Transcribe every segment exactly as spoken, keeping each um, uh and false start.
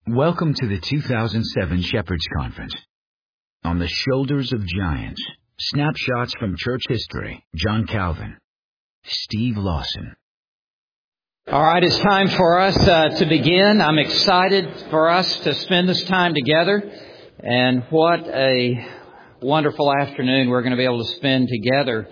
Welcome to the two thousand seven Shepherds Conference. On the Shoulders of Giants, snapshots from church history. John Calvin, Steve Lawson. All right, it's time for us uh, to begin. I'm excited for us to spend this time together. And what a wonderful afternoon we're going to be able to spend together.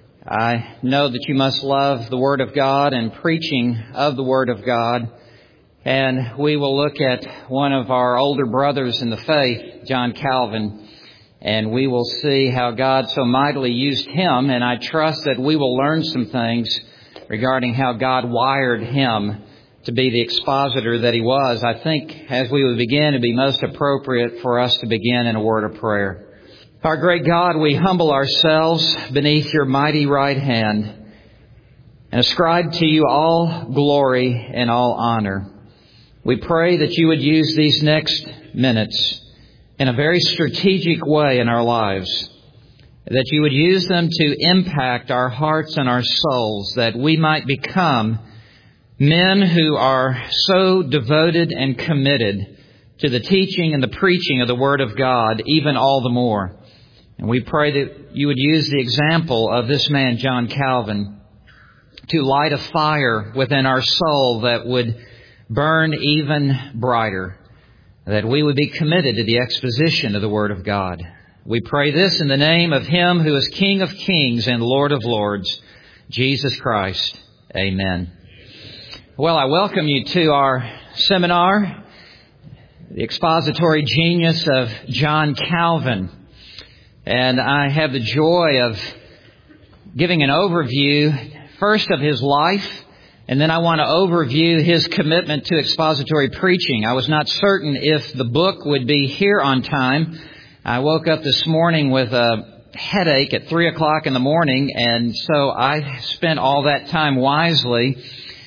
I know that you must love the Word of God and preaching of the Word of God. And we will look at one of our older brothers in the faith, John Calvin, and we will see how God so mightily used him. And I trust that we will learn some things regarding how God wired him to be the expositor that he was. I think as we would begin, it would be most appropriate for us to begin in a word of prayer. Our great God, we humble ourselves beneath your mighty right hand and ascribe to you all glory and all honor. We pray that you would use these next minutes in a very strategic way in our lives, that you would use them to impact our hearts and our souls, that we might become men who are so devoted and committed to the teaching and the preaching of the Word of God, even all the more. And we pray that you would use the example of this man, John Calvin, to light a fire within our soul that would burn even brighter, that we would be committed to the exposition of the Word of God. We pray this in the name of Him who is King of Kings and Lord of Lords, Jesus Christ. Amen. Well, I welcome you to our seminar, The Expository Genius of John Calvin. And I have the joy of giving an overview, first of his life, and then I want to overview his commitment to expository preaching. I was not certain if the book would be here on time. I woke up this morning with a headache at three o'clock in the morning, and so I spent all that time wisely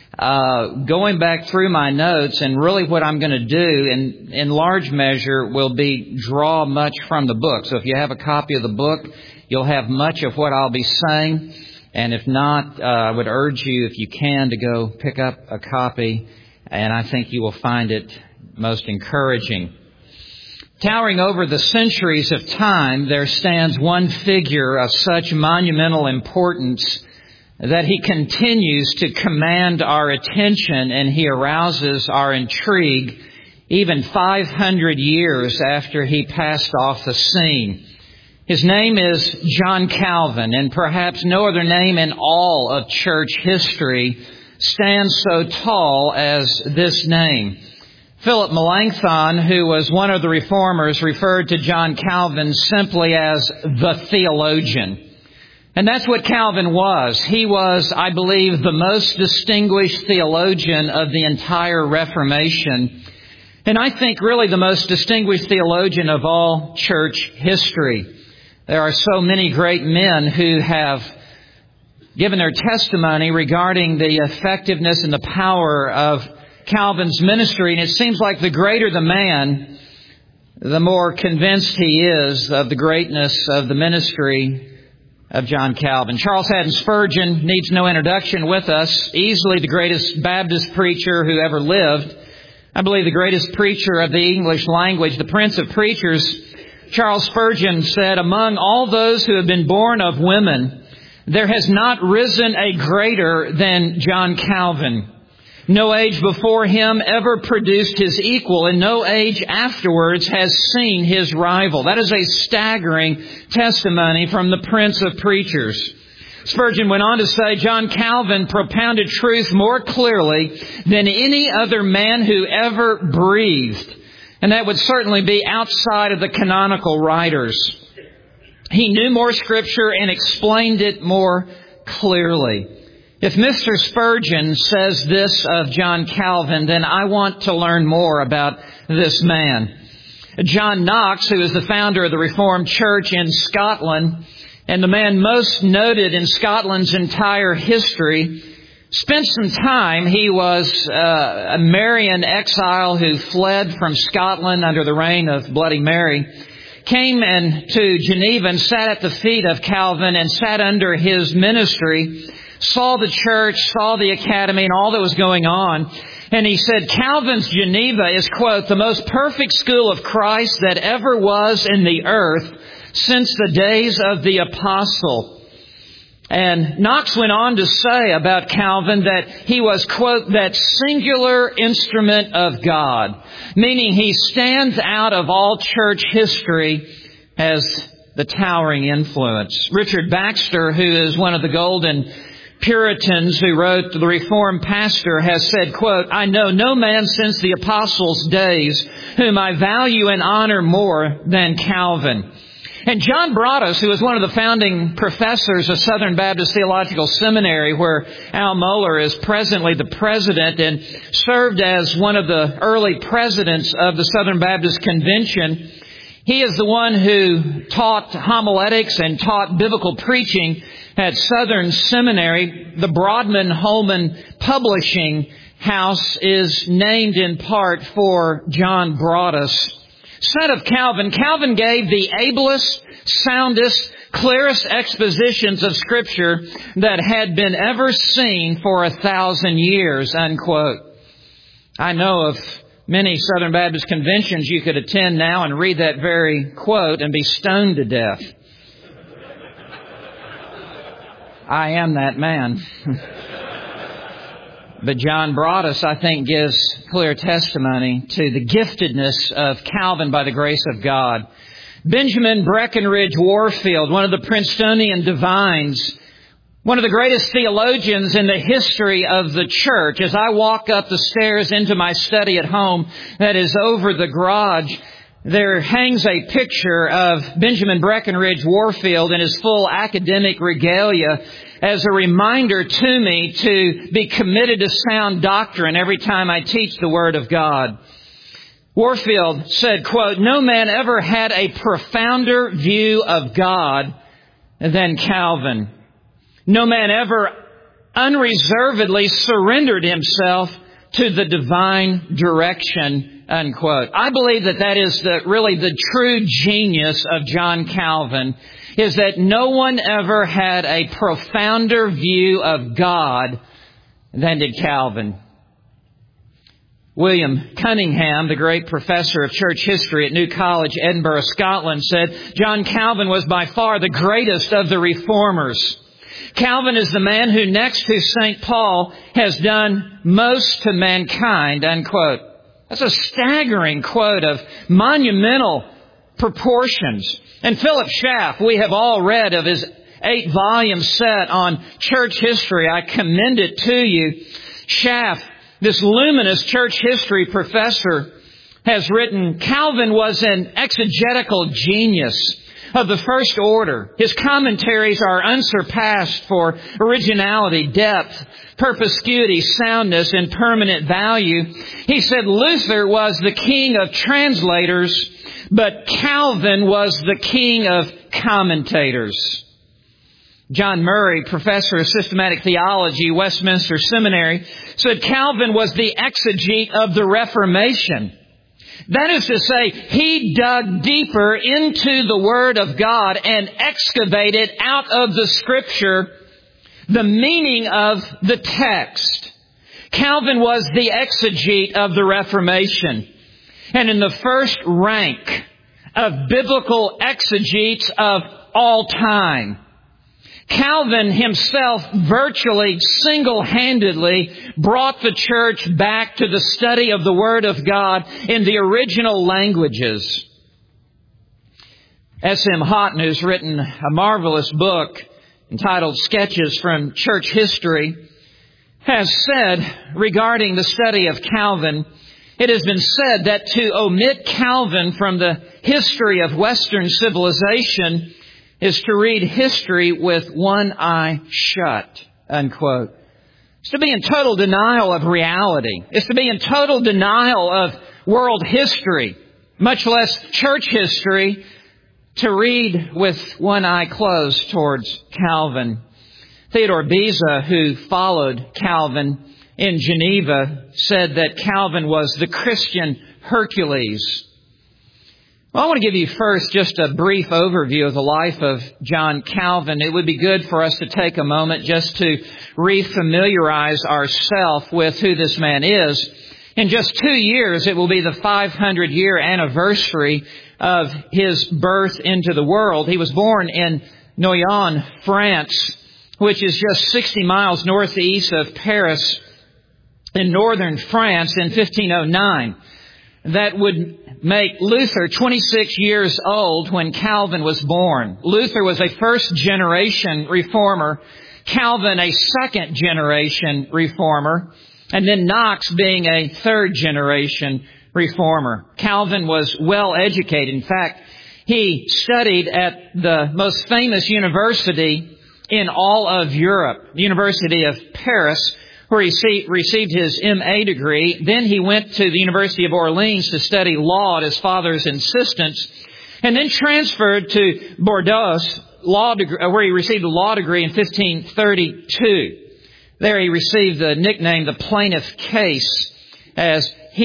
uh, going back through my notes. And really what I'm going to do in, in large measure will be draw much from the book. So if you have a copy of the book, you'll have much of what I'll be saying. And if not, uh, I would urge you, if you can, to go pick up a copy, and I think you will find it most encouraging. Towering over the centuries of time, there stands one figure of such monumental importance that he continues to command our attention, and he arouses our intrigue even five hundred years after he passed off the scene. His name is John Calvin, and perhaps no other name in all of church history stands so tall as this name. Philip Melanchthon, who was one of the reformers, referred to John Calvin simply as the theologian. And that's what Calvin was. He was, I believe, the most distinguished theologian of the entire Reformation. And I think really the most distinguished theologian of all church history. There are so many great men who have given their testimony regarding the effectiveness and the power of Calvin's ministry. And it seems like the greater the man, the more convinced he is of the greatness of the ministry of John Calvin. Charles Haddon Spurgeon needs no introduction with us. Easily the greatest Baptist preacher who ever lived. I believe the greatest preacher of the English language, the Prince of Preachers. Charles Spurgeon said, "Among all those who have been born of women, there has not risen a greater than John Calvin. No age before him ever produced his equal, and no age afterwards has seen his rival." That is a staggering testimony from the Prince of Preachers. Spurgeon went on to say, "John Calvin propounded truth more clearly than any other man who ever breathed. And that would certainly be outside of the canonical writers. He knew more Scripture and explained it more clearly." If Mister Spurgeon says this of John Calvin, then I want to learn more about this man. John Knox, who is the founder of the Reformed Church in Scotland, and the man most noted in Scotland's entire history, spent some time. He was uh, a Marian exile who fled from Scotland under the reign of Bloody Mary, came in to Geneva and sat at the feet of Calvin and sat under his ministry, saw the church, saw the academy and all that was going on. And he said, Calvin's Geneva is, quote, the most perfect school of Christ that ever was in the earth since the days of the apostle. And Knox went on to say about Calvin that he was, quote, that singular instrument of God, meaning he stands out of all church history as the towering influence. Richard Baxter, who is one of the golden Puritans who wrote The Reformed Pastor, has said, quote, I know no man since the apostles' days whom I value and honor more than Calvin. And John Broadus, who was one of the founding professors of Southern Baptist Theological Seminary, where Al Mohler is presently the president and served as one of the early presidents of the Southern Baptist Convention, he is the one who taught homiletics and taught biblical preaching at Southern Seminary. The Broadman Holman Publishing House is named in part for John Broadus. Son of Calvin, Calvin gave the ablest, soundest, clearest expositions of Scripture that had been ever seen for a thousand years, unquote. I know of many Southern Baptist conventions you could attend now and read that very quote and be stoned to death. I am that man. But John Broadus, I think, gives clear testimony to the giftedness of Calvin by the grace of God. Benjamin Breckinridge Warfield, one of the Princetonian divines, one of the greatest theologians in the history of the church. As I walk up the stairs into my study at home that is over the garage, there hangs a picture of Benjamin Breckinridge Warfield in his full academic regalia as a reminder to me to be committed to sound doctrine every time I teach the Word of God. Warfield said, quote, no man ever had a profounder view of God than Calvin. No man ever unreservedly surrendered himself to the divine direction, unquote. I believe that that is the, really the true genius of John Calvin, is that no one ever had a profounder view of God than did Calvin. William Cunningham, the great professor of church history at New College, Edinburgh, Scotland, said, John Calvin was by far the greatest of the reformers. Calvin is the man who, next to Saint Paul, has done most to mankind, unquote. That's a staggering quote of monumental proportions. And Philip Schaff, we have all read of his eight-volume set on church history. I commend it to you. Schaff, this luminous church history professor, has written, Calvin was an exegetical genius of the first order. His commentaries are unsurpassed for originality, depth, perspicuity, soundness, and permanent value. He said Luther was the king of translators, but Calvin was the king of commentators. John Murray, professor of systematic theology, Westminster Seminary, said Calvin was the exegete of the Reformation. That is to say, he dug deeper into the Word of God and excavated out of the Scripture the meaning of the text. Calvin was the exegete of the Reformation. And in the first rank of biblical exegetes of all time, Calvin himself virtually single-handedly brought the church back to the study of the Word of God in the original languages. S M Houghton, who's written a marvelous book entitled Sketches from Church History, has said regarding the study of Calvin, it has been said that to omit Calvin from the history of Western civilization is to read history with one eye shut, unquote. It's to be in total denial of reality. It's to be in total denial of world history, much less church history, to read with one eye closed towards Calvin. Theodore Beza, who followed Calvin in Geneva, said that Calvin was the Christian Hercules. Well, I want to give you first just a brief overview of the life of John Calvin. It would be good for us to take a moment just to refamiliarize ourselves with who this man is. In just two years, it will be the five hundred year anniversary of his birth into the world. He was born in Noyon, France, which is just sixty miles northeast of Paris in northern France in fifteen oh nine. That would make Luther twenty-six years old when Calvin was born. Luther was a first-generation reformer, Calvin a second-generation reformer, and then Knox being a third-generation reformer. Calvin was well educated. In fact, he studied at the most famous university in all of Europe, the University of Paris, where he received his M A degree. Then he went to the University of Orleans to study law at his father's insistence, and then transferred to Bordeaux, law degree, where he received a law degree in fifteen thirty-two. There he received the nickname the Plaintiff Case, as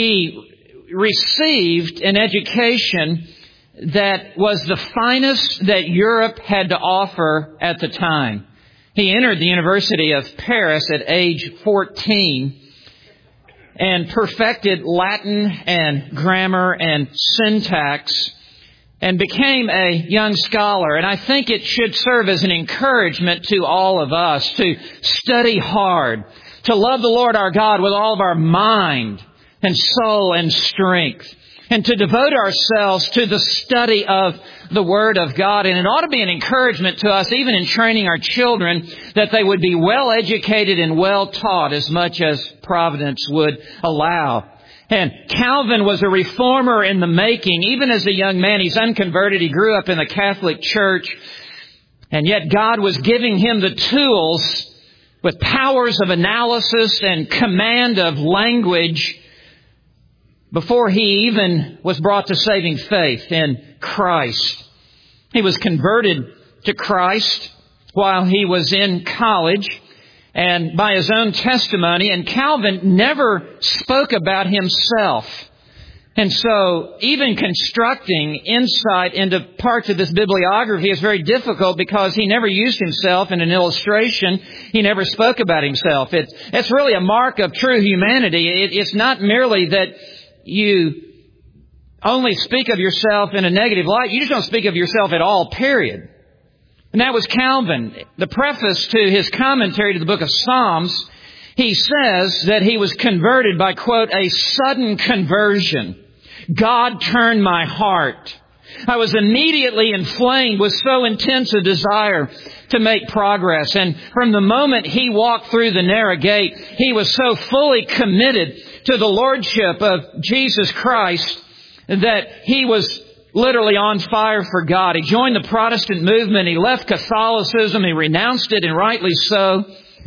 he received an education that was the finest that Europe had to offer at the time. He entered the University of Paris at age fourteen and perfected Latin and grammar and syntax and became a young scholar. And I think it should serve as an encouragement to all of us to study hard, to love the Lord our God with all of our mind and soul and strength, and to devote ourselves to the study of the Word of God. And it ought to be an encouragement to us, even in training our children, that they would be well educated and well taught as much as Providence would allow. And Calvin was a reformer in the making. Even as a young man, he's unconverted. He grew up in the Catholic Church. And yet God was giving him the tools with powers of analysis and command of language before he even was brought to saving faith in Christ. He was converted to Christ while he was in college, and by his own testimony, and Calvin never spoke about himself. And so even constructing insight into parts of this bibliography is very difficult because he never used himself in an illustration. He never spoke about himself. It's, it's really a mark of true humanity. It, it's not merely that you only speak of yourself in a negative light. You just don't speak of yourself at all, period. And that was Calvin. The preface to his commentary to the book of Psalms, he says that he was converted by, quote, a sudden conversion. God turned my heart. I was immediately inflamed with so intense a desire to make progress. And from the moment he walked through the narrow gate, he was so fully committed to the Lordship of Jesus Christ that he was literally on fire for God. He joined the Protestant movement. He left Catholicism. He renounced it, and rightly so.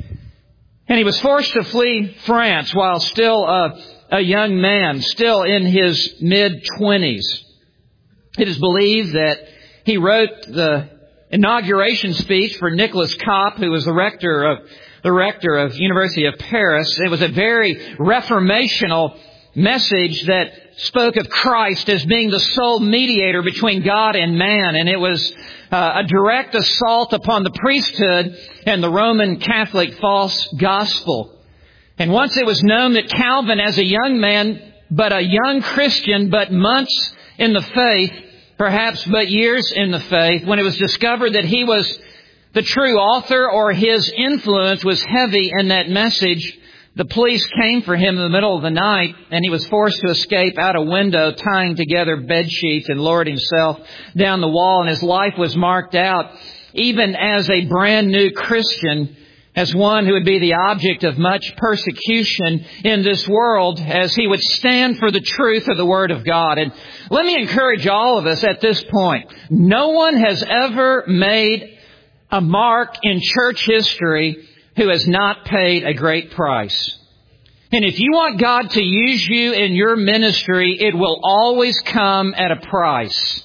And he was forced to flee France while still a, a young man, still in his mid-twenties. It is believed that he wrote the inauguration speech for Nicholas Kopp, who was the rector of the rector of University of Paris. It was a very reformational message that spoke of Christ as being the sole mediator between God and man, and it was uh, a direct assault upon the priesthood and the Roman Catholic false gospel. And once it was known that Calvin, as a young man, but a young Christian, but months in the faith, perhaps but years in the faith, when it was discovered that he was the true author, or his influence was heavy in that message, the police came for him in the middle of the night, and he was forced to escape out a window, tying together bed sheets, and lowered himself down the wall, and his life was marked out, even as a brand new Christian, as one who would be the object of much persecution in this world, as he would stand for the truth of the Word of God. And let me encourage all of us at this point. No one has ever made a mark in church history who has not paid a great price. And if you want God to use you in your ministry, it will always come at a price.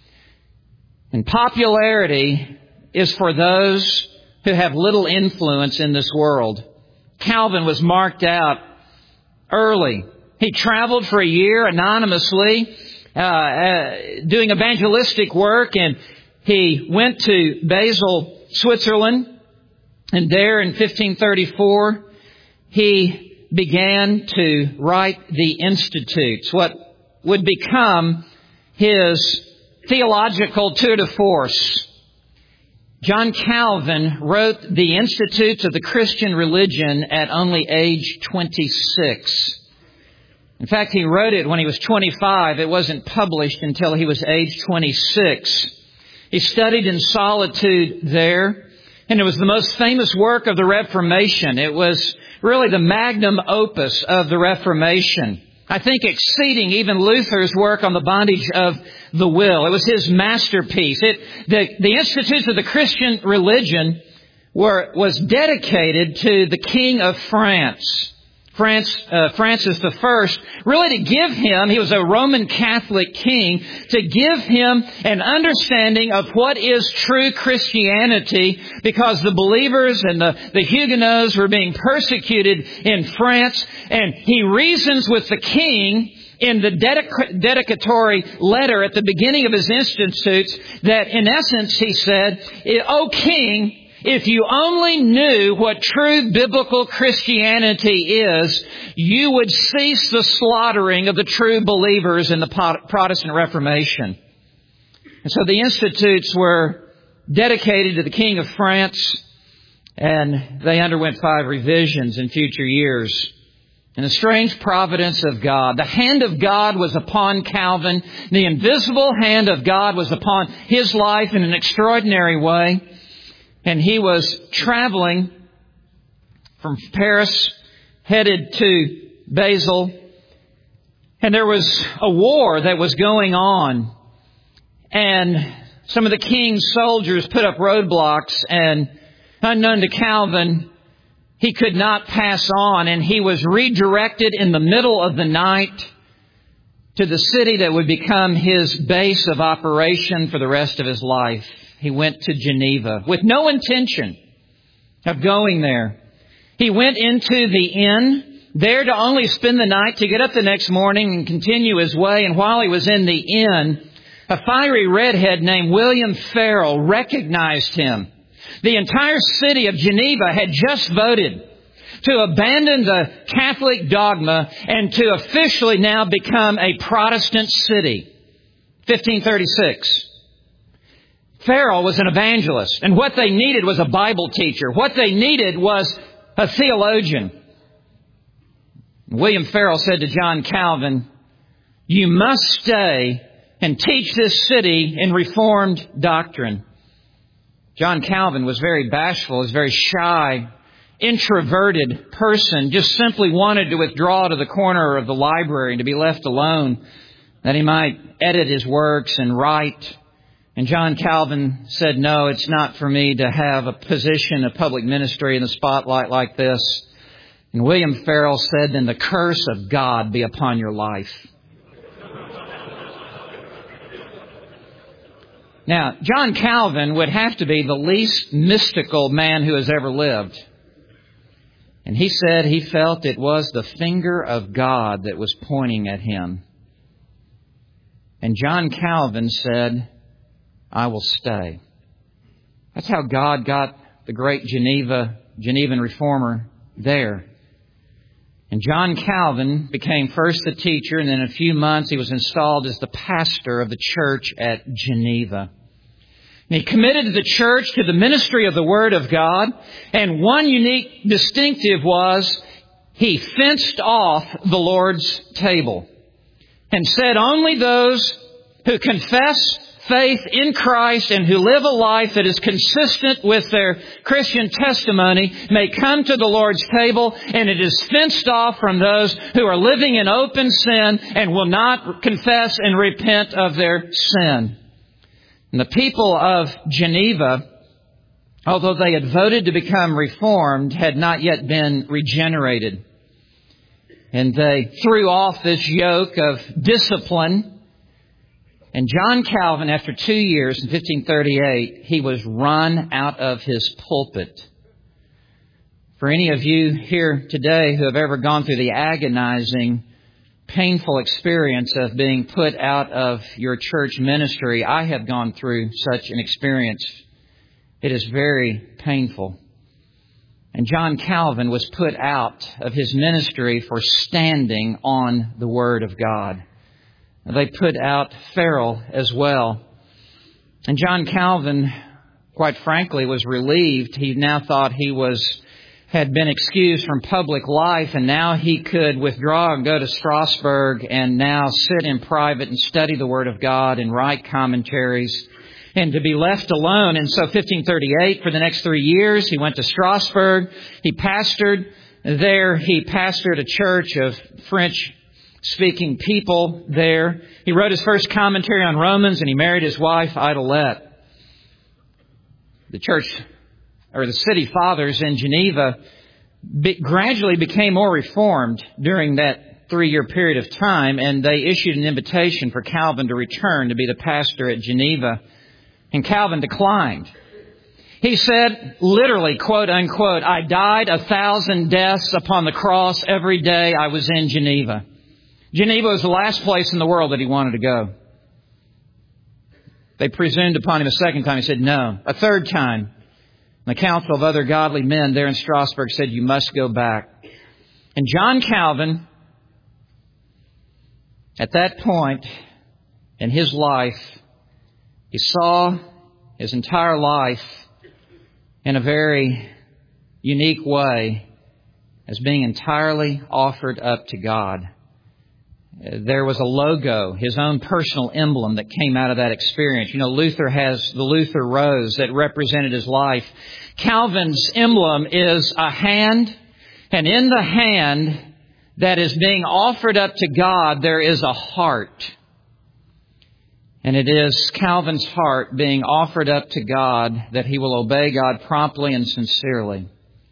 And popularity is for those who have little influence in this world. Calvin was marked out early. He traveled for a year anonymously uh, uh, doing evangelistic work, and he went to Basel, Switzerland, and there in fifteen thirty-four, he began to write the Institutes, what would become his theological tour de force. John Calvin wrote the Institutes of the Christian Religion at only age twenty-six. In fact, he wrote it when he was twenty-five. It wasn't published until he was age twenty-six. He studied in solitude there, and it was the most famous work of the Reformation. It was really the magnum opus of the Reformation, I think exceeding even Luther's work on the bondage of the will. It was his masterpiece. It, the, the Institutes of the Christian Religion were, was dedicated to the King of France, France uh, Francis the First, really to give him, he was a Roman Catholic king, to give him an understanding of what is true Christianity, because the believers and the, the Huguenots were being persecuted in France, and he reasons with the king in the dedic- dedicatory letter at the beginning of his Institutes that in essence he said, "O King, if you only knew what true biblical Christianity is, you would cease the slaughtering of the true believers in the Protestant Reformation." And so the Institutes were dedicated to the King of France, and they underwent five revisions in future years. And the strange providence of God, the hand of God was upon Calvin. The invisible hand of God was upon his life in an extraordinary way. And he was traveling from Paris, headed to Basel. And there was a war that was going on. And some of the king's soldiers put up roadblocks, and unknown to Calvin, he could not pass on, and he was redirected in the middle of the night to the city that would become his base of operation for the rest of his life. He went to Geneva with no intention of going there. He went into the inn, there to only spend the night, to get up the next morning and continue his way. And while he was in the inn, a fiery redhead named William Farel recognized him. The entire city of Geneva had just voted to abandon the Catholic dogma and to officially now become a Protestant city. fifteen thirty-six. Farel was an evangelist, and what they needed was a Bible teacher. What they needed was a theologian. William Farel said to John Calvin, "You must stay and teach this city in Reformed doctrine." John Calvin was very bashful, was very shy, introverted person, just simply wanted to withdraw to the corner of the library and to be left alone, that he might edit his works and write. And John Calvin said, "No, it's not for me to have a position of public ministry in the spotlight like this." And William Farel said, "Then the curse of God be upon your life." Now, John Calvin would have to be the least mystical man who has ever lived. And he said he felt it was the finger of God that was pointing at him. And John Calvin said, "I will stay." That's how God got the great Geneva, Genevan reformer there. And John Calvin became first the teacher, and in a few months he was installed as the pastor of the church at Geneva. And he committed to the church, to the ministry of the Word of God. And one unique distinctive was he fenced off the Lord's table and said only those who confess faith in Christ and who live a life that is consistent with their Christian testimony may come to the Lord's table, and it is fenced off from those who are living in open sin and will not confess and repent of their sin. And the people of Geneva, although they had voted to become Reformed, had not yet been regenerated. And they threw off this yoke of discipline. And John Calvin, after two years in fifteen thirty-eight, he was run out of his pulpit. For any of you here today who have ever gone through the agonizing painful experience of being put out of your church ministry. I have gone through such an experience. It is very painful. And John Calvin was put out of his ministry for standing on the Word of God. They put out Farrell as well. And John Calvin, quite frankly, was relieved. He now thought he was had been excused from public life, and now he could withdraw and go to Strasbourg and now sit in private and study the Word of God and write commentaries and to be left alone. And so fifteen thirty-eight, for the next three years, he went to Strasbourg. He pastored there. He pastored a church of French-speaking people there. He wrote his first commentary on Romans, and he married his wife, Idolette. The church, or the city fathers in Geneva, be, gradually became more reformed during that three-year period of time, and they issued an invitation for Calvin to return to be the pastor at Geneva. And Calvin declined. He said, literally, quote unquote, "I died a thousand deaths upon the cross every day I was in Geneva." Geneva was the last place in the world that he wanted to go. They presumed upon him a second time. He said no. A third time, the council of other godly men there in Strasbourg said, "You must go back." And John Calvin, at that point in his life, he saw his entire life in a very unique way as being entirely offered up to God. There was a logo, his own personal emblem, that came out of that experience. You know, Luther has the Luther rose that represented his life. Calvin's emblem is a hand, and in the hand that is being offered up to God, there is a heart. And it is Calvin's heart being offered up to God that he will obey God promptly and sincerely.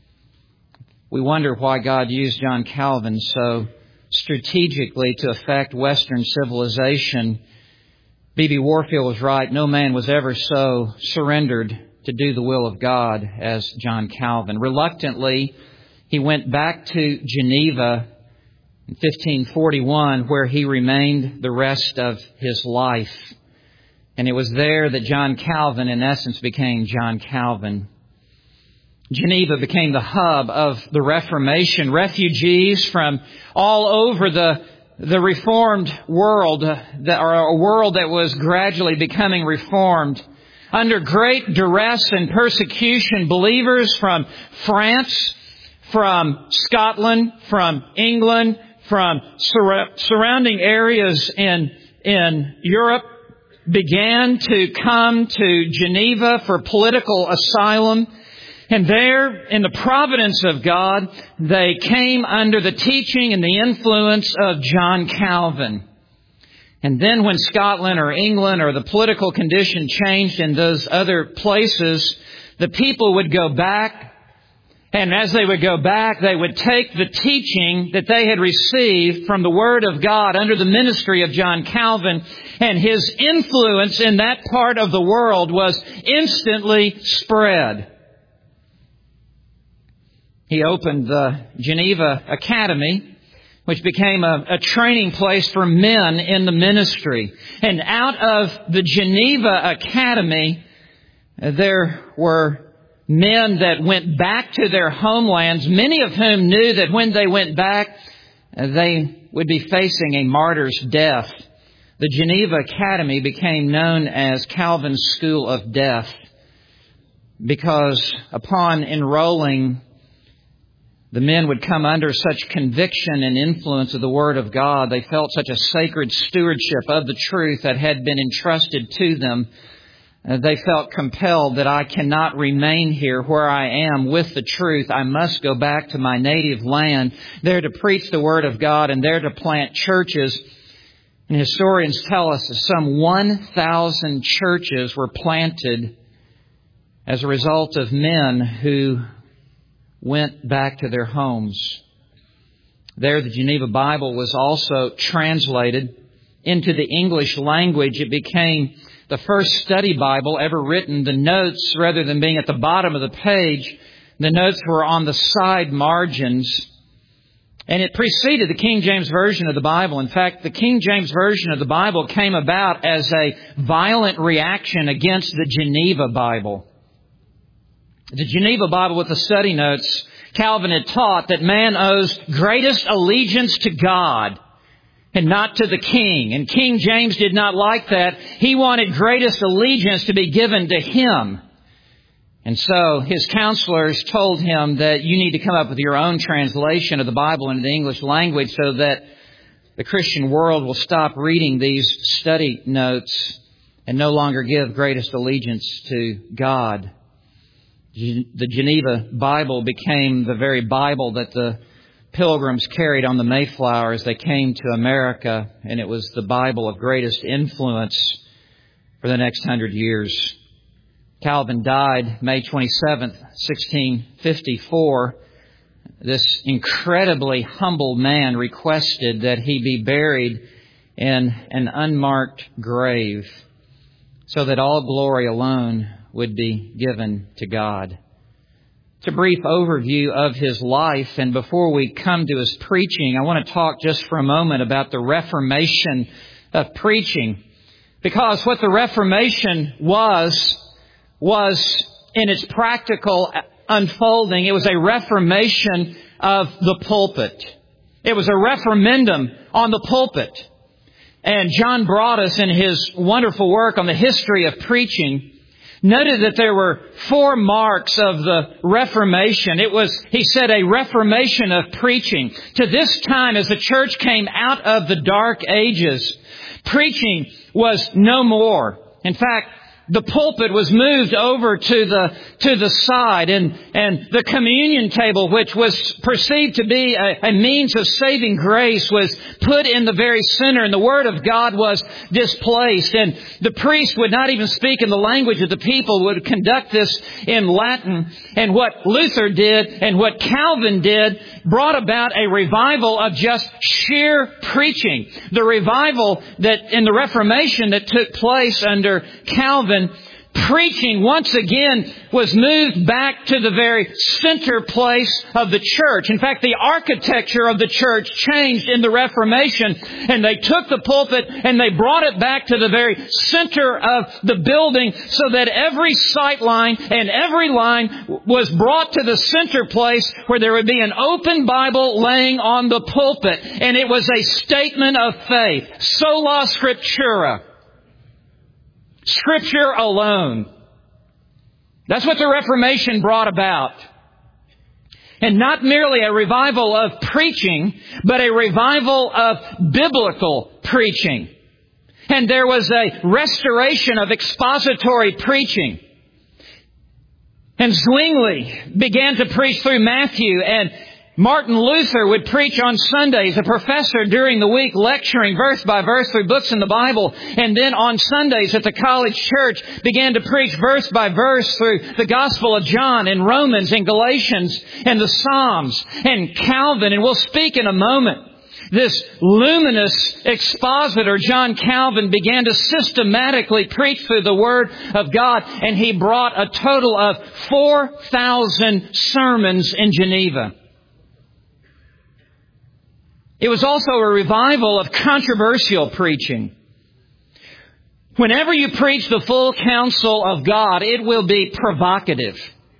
We wonder why God used John Calvin so strategically to affect Western civilization. B B Warfield was right. No man was ever so surrendered to do the will of God as John Calvin. Reluctantly, he went back to Geneva in fifteen forty-one, where he remained the rest of his life. And it was there that John Calvin, in essence, became John Calvin. Geneva became the hub of the Reformation. Refugees from all over the the Reformed world, that, or a world that was gradually becoming Reformed, under great duress and persecution, believers from France, from Scotland, from England, from sur- surrounding areas in in Europe, began to come to Geneva for political asylum. And there, in the providence of God, they came under the teaching and the influence of John Calvin. And then when Scotland or England or the political condition changed in those other places, the people would go back. And as they would go back, they would take the teaching that they had received from the Word of God under the ministry of John Calvin, and his influence in that part of the world was instantly spread. He opened the Geneva Academy, which became a, a training place for men in the ministry. And out of the Geneva Academy, there were men that went back to their homelands, many of whom knew that when they went back, they would be facing a martyr's death. The Geneva Academy became known as Calvin's School of Death, because upon enrolling, the men would come under such conviction and influence of the Word of God. They felt such a sacred stewardship of the truth that had been entrusted to them. They felt compelled that I cannot remain here where I am with the truth. I must go back to my native land, there to preach the Word of God and there to plant churches. And historians tell us that some one thousand churches were planted as a result of men who went back to their homes. There, the Geneva Bible was also translated into the English language. It became the first study Bible ever written. The notes, rather than being at the bottom of the page, the notes were on the side margins. And it preceded the King James Version of the Bible. In fact, the King James Version of the Bible came about as a violent reaction against the Geneva Bible. The Geneva Bible with the study notes, Calvin had taught that man owes greatest allegiance to God and not to the king. And King James did not like that. He wanted greatest allegiance to be given to him. And so his counselors told him that you need to come up with your own translation of the Bible into the English language so that the Christian world will stop reading these study notes and no longer give greatest allegiance to God. The Geneva Bible became the very Bible that the Pilgrims carried on the Mayflower as they came to America, and it was the Bible of greatest influence for the next hundred years. Calvin died May twenty-seventh, sixteen fifty-four. This incredibly humble man requested that he be buried in an unmarked grave so that all glory alone would be given to God. It's a brief overview of his life, and before we come to his preaching, I want to talk just for a moment about the Reformation of preaching. Because what the Reformation was, was in its practical unfolding, it was a reformation of the pulpit. It was a referendum on the pulpit. And John Broadus, in his wonderful work on the history of preaching, noted that there were four marks of the Reformation. It was, he said, a reformation of preaching. To this time, as the church came out of the dark ages, preaching was no more. In fact, the pulpit was moved over to the to the side, and and the communion table, which was perceived to be a, a means of saving grace, was put in the very center, and the Word of God was displaced. And the priest would not even speak in the language of the people, would conduct this in Latin. And what Luther did and what Calvin did brought about a revival of just sheer preaching. The revival that in the Reformation that took place under Calvin, preaching once again was moved back to the very center place of the church. In fact, the architecture of the church changed in the Reformation, and they took the pulpit and they brought it back to the very center of the building so that every sight line and every line was brought to the center place where there would be an open Bible laying on the pulpit. And it was a statement of faith. Sola Scriptura. Scripture alone. That's what the Reformation brought about. And not merely a revival of preaching, but a revival of biblical preaching. And there was a restoration of expository preaching. And Zwingli began to preach through Matthew, and Martin Luther would preach on Sundays, a professor during the week lecturing verse by verse through books in the Bible. And then on Sundays at the college church began to preach verse by verse through the Gospel of John and Romans and Galatians and the Psalms and Calvin. And we'll speak in a moment. This luminous expositor, John Calvin, began to systematically preach through the Word of God. And he brought a total of four thousand sermons in Geneva. It was also a revival of controversial preaching. Whenever you preach the full counsel of God, it will be provocative.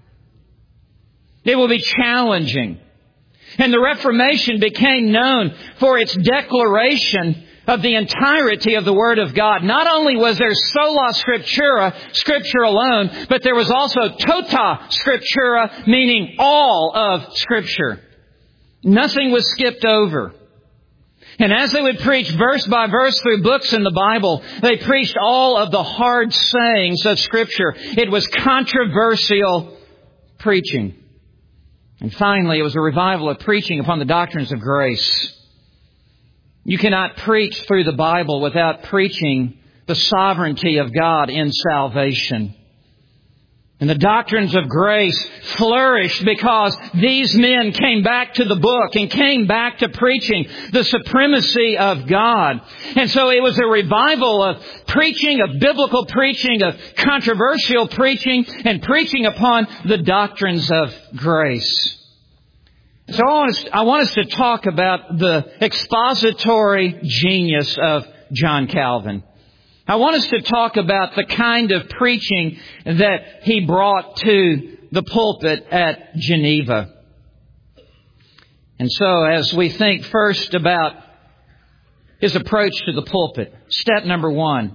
It will be challenging. And the Reformation became known for its declaration of the entirety of the Word of God. Not only was there sola scriptura, Scripture alone, but there was also tota scriptura, meaning all of Scripture. Nothing was skipped over. And as they would preach verse by verse through books in the Bible, they preached all of the hard sayings of Scripture. It was controversial preaching. And finally, it was a revival of preaching upon the doctrines of grace. You cannot preach through the Bible without preaching the sovereignty of God in salvation. And the doctrines of grace flourished because these men came back to the book and came back to preaching the supremacy of God. And so it was a revival of preaching, of biblical preaching, of controversial preaching, and preaching upon the doctrines of grace. So I want, us, I want us to talk about the expository genius of John Calvin. I want us to talk about the kind of preaching that he brought to the pulpit at Geneva. And so as we think first about his approach to the pulpit, step number one,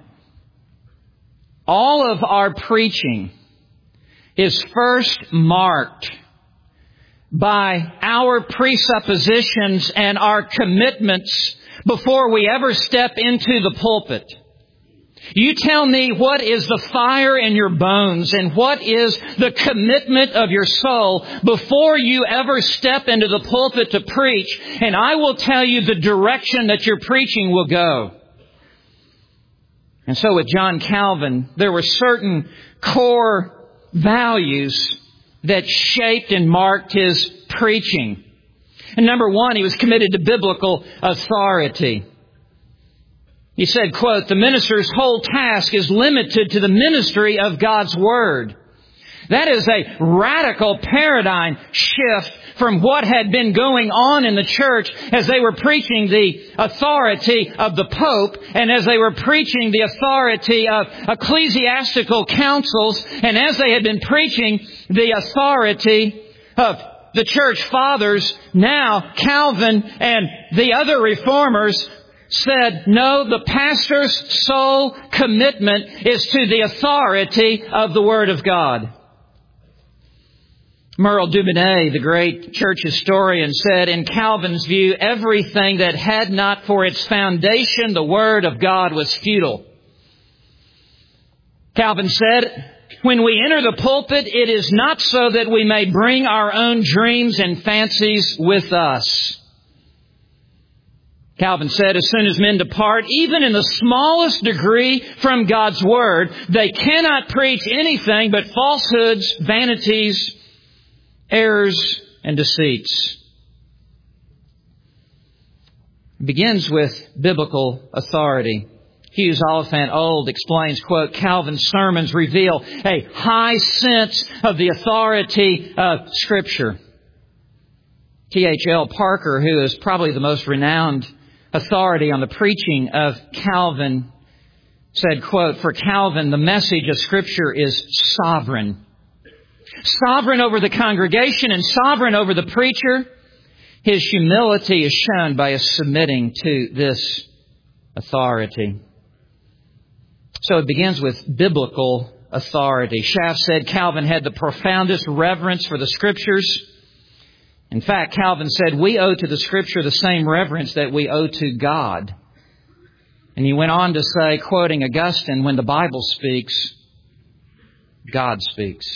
all of our preaching is first marked by our presuppositions and our commitments before we ever step into the pulpit. You tell me what is the fire in your bones and what is the commitment of your soul before you ever step into the pulpit to preach, and I will tell you the direction that your preaching will go. And so with John Calvin, there were certain core values that shaped and marked his preaching. And number one, he was committed to biblical authority. He said, quote, "The minister's whole task is limited to the ministry of God's Word." That is a radical paradigm shift from what had been going on in the church as they were preaching the authority of the Pope and as they were preaching the authority of ecclesiastical councils and as they had been preaching the authority of the church fathers. Now Calvin and the other reformers said, no, the pastor's sole commitment is to the authority of the Word of God. Merle Dubinet, the great church historian, said, in Calvin's view, everything that had not for its foundation the Word of God was futile. Calvin said, when we enter the pulpit, it is not so that we may bring our own dreams and fancies with us. Calvin said, as soon as men depart, even in the smallest degree from God's Word, they cannot preach anything but falsehoods, vanities, errors, and deceits. It begins with biblical authority. Hughes Oliphant Old explains, quote, Calvin's sermons reveal a high sense of the authority of Scripture. T H L Parker, who is probably the most renowned authority on the preaching of Calvin, said, quote, for Calvin, the message of Scripture is sovereign. Sovereign over the congregation and sovereign over the preacher. His humility is shown by his submitting to this authority. So it begins with biblical authority. Schaff said Calvin had the profoundest reverence for the Scriptures. In fact, Calvin said, we owe to the Scripture the same reverence that we owe to God. And he went on to say, quoting Augustine, when the Bible speaks, God speaks.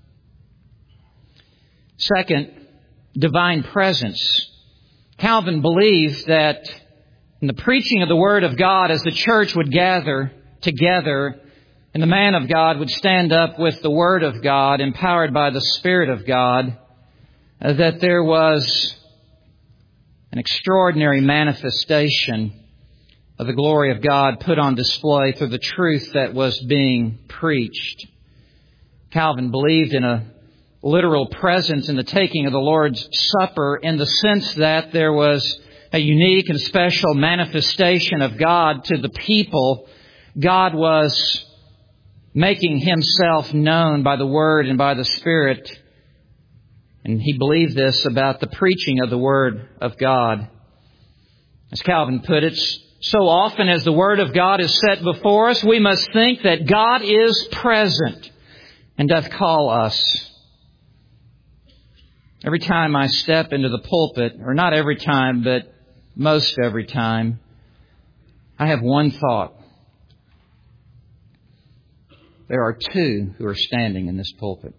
Second, divine presence. Calvin believed that in the preaching of the Word of God, as the church would gather together, and the man of God would stand up with the Word of God, empowered by the Spirit of God, that there was an extraordinary manifestation of the glory of God put on display through the truth that was being preached. Calvin believed in a literal presence in the taking of the Lord's Supper in the sense that there was a unique and special manifestation of God to the people. God was making Himself known by the Word and by the Spirit. And he believed this about the preaching of the Word of God. As Calvin put it, so often as the Word of God is set before us, we must think that God is present and doth call us. Every time I step into the pulpit, or not every time, but most every time, I have one thought. There are two who are standing in this pulpit.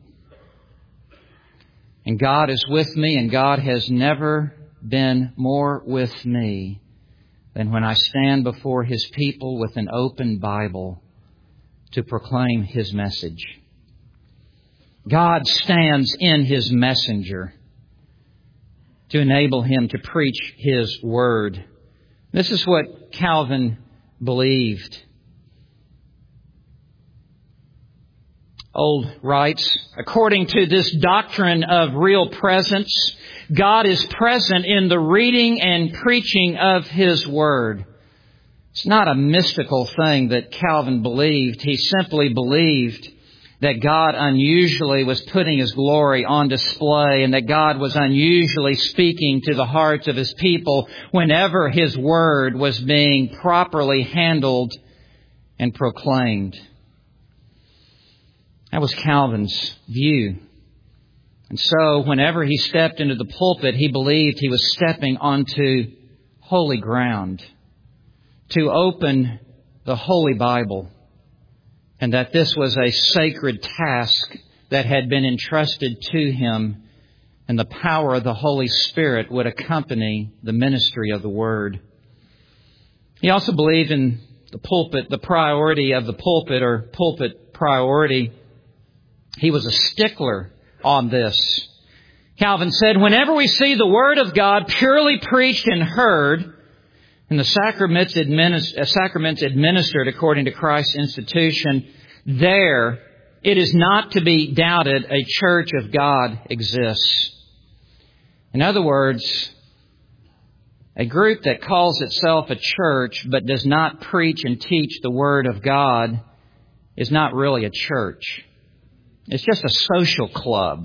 And God is with me, and God has never been more with me than when I stand before His people with an open Bible to proclaim His message. God stands in His messenger to enable him to preach His Word. This is what Calvin believed. Old writes, according to this doctrine of real presence, God is present in the reading and preaching of His Word. It's not a mystical thing that Calvin believed. He simply believed that God unusually was putting His glory on display and that God was unusually speaking to the hearts of His people whenever His Word was being properly handled and proclaimed. That was Calvin's view. And so whenever he stepped into the pulpit, he believed he was stepping onto holy ground to open the Holy Bible, and that this was a sacred task that had been entrusted to him, and the power of the Holy Spirit would accompany the ministry of the Word. He also believed in the pulpit, the priority of the pulpit or pulpit priority. He was a stickler on this. Calvin said, whenever we see the Word of God purely preached and heard, and the sacraments, administ- sacraments administered according to Christ's institution, there it is not to be doubted a church of God exists. In other words, a group that calls itself a church but does not preach and teach the Word of God is not really a church. It's just a social club.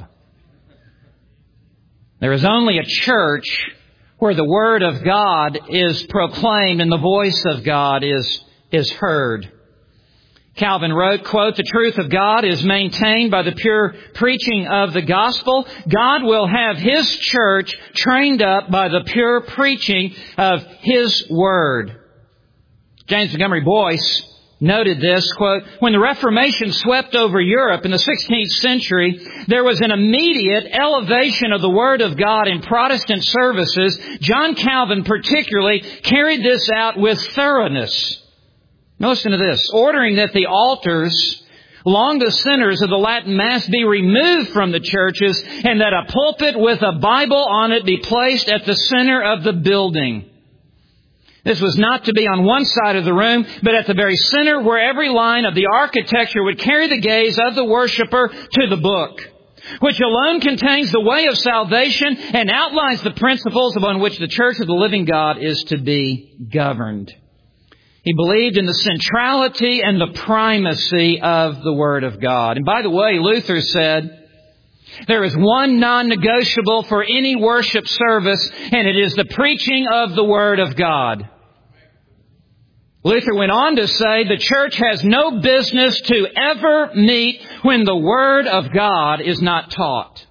There is only a church where the Word of God is proclaimed and the voice of God is, is heard. Calvin wrote, quote, the truth of God is maintained by the pure preaching of the gospel. God will have His church trained up by the pure preaching of His Word. James Montgomery Boyce noted this, quote, when the Reformation swept over Europe in the sixteenth century, there was an immediate elevation of the Word of God in Protestant services. John Calvin particularly carried this out with thoroughness. Now listen to this. Ordering that the altars along the centers of the Latin Mass be removed from the churches and that a pulpit with a Bible on it be placed at the center of the building. This was not to be on one side of the room, but at the very center where every line of the architecture would carry the gaze of the worshiper to the book, which alone contains the way of salvation and outlines the principles upon which the Church of the living God is to be governed. He believed in the centrality and the primacy of the Word of God. And by the way, Luther said, there is one non-negotiable for any worship service, and it is the preaching of the Word of God. Luther went on to say the church has no business to ever meet when the Word of God is not taught.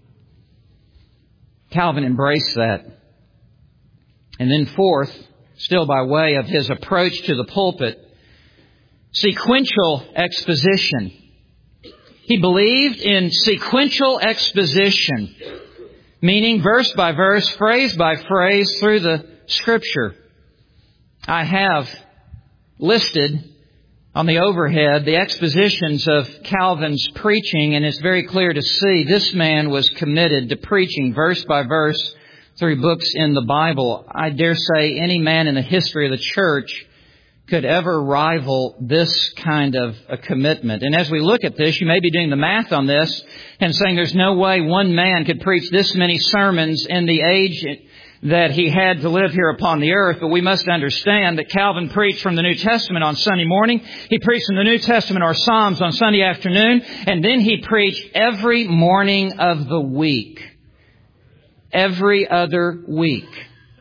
Calvin embraced that. And then fourth, still by way of his approach to the pulpit, sequential exposition. He believed in sequential exposition, meaning verse by verse, phrase by phrase through the Scripture. I have listed on the overhead the expositions of Calvin's preaching, and it's very clear to see this man was committed to preaching verse by verse through books in the Bible. I dare say any man in the history of the church could ever rival this kind of a commitment. And as we look at this, you may be doing the math on this and saying there's no way one man could preach this many sermons in the age that he had to live here upon the earth. But we must understand that Calvin preached from the New Testament on Sunday morning. He preached from the New Testament or Psalms on Sunday afternoon. And then he preached every morning of the week. Every other week.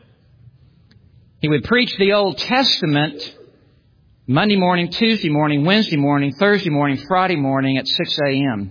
He would preach the Old Testament Monday morning, Tuesday morning, Wednesday morning, Thursday morning, Friday morning at six a.m.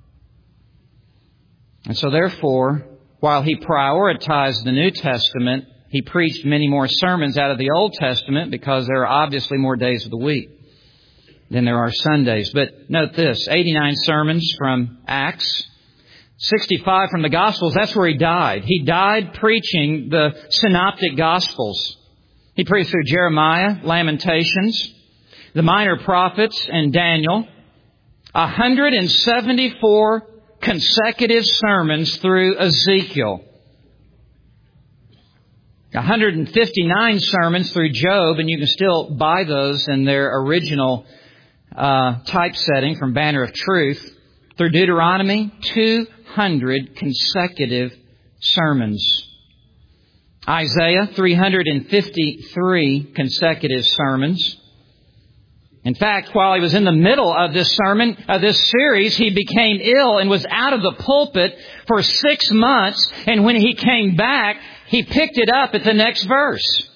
And so therefore, while he prioritized the New Testament, he preached many more sermons out of the Old Testament because there are obviously more days of the week than there are Sundays. But note this, eighty-nine sermons from Acts, sixty-five from the Gospels. That's where he died. He died preaching the Synoptic Gospels. He preached through Jeremiah, Lamentations, the Minor Prophets, and Daniel. one hundred seventy-four consecutive sermons through Ezekiel. one hundred fifty-nine sermons through Job, and you can still buy those in their original uh, typesetting from Banner of Truth. Through Deuteronomy, two hundred consecutive sermons. Isaiah, three hundred fifty-three consecutive sermons. In fact, while he was in the middle of this sermon, of this series, he became ill and was out of the pulpit for six months. And when he came back, he picked it up at the next verse.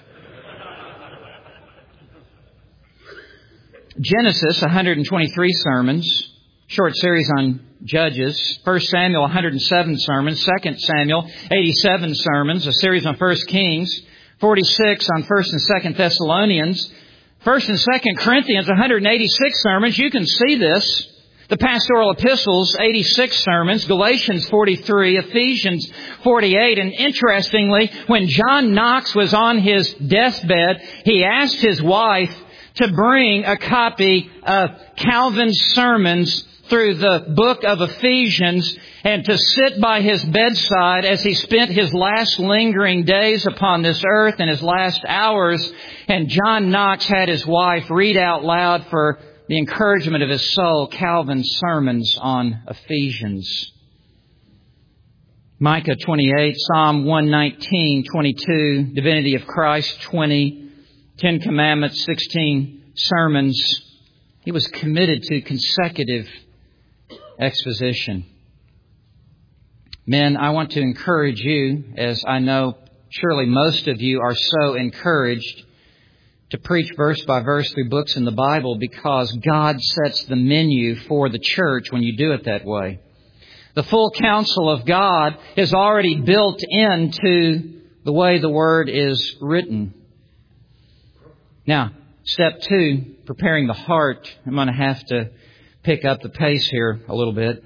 Genesis, one hundred twenty-three sermons. Short series on Judges. First Samuel, one hundred seven sermons. Second Samuel, eighty-seven sermons. A series on First Kings. forty-six on First and Second Thessalonians. First and Second Corinthians, one hundred eighty-six sermons. You can see this. The pastoral epistles, eighty-six sermons. Galatians, forty-three. Ephesians, forty-eight. And interestingly, when John Knox was on his deathbed, he asked his wife to bring a copy of Calvin's sermons through the book of Ephesians and to sit by his bedside as he spent his last lingering days upon this earth and his last hours. And John Knox had his wife read out loud for the encouragement of his soul Calvin's sermons on Ephesians. Micah twenty-eight, Psalm one nineteen, twenty-two, Divinity of Christ twenty, Ten Commandments, sixteen sermons. He was committed to consecutive exposition. Men, I want to encourage you, as I know surely most of you are so encouraged, to preach verse by verse through books in the Bible, because God sets the menu for the church when you do it that way. The full counsel of God is already built into the way the Word is written. Now, step two, preparing the heart. I'm going to have to pick up the pace here a little bit.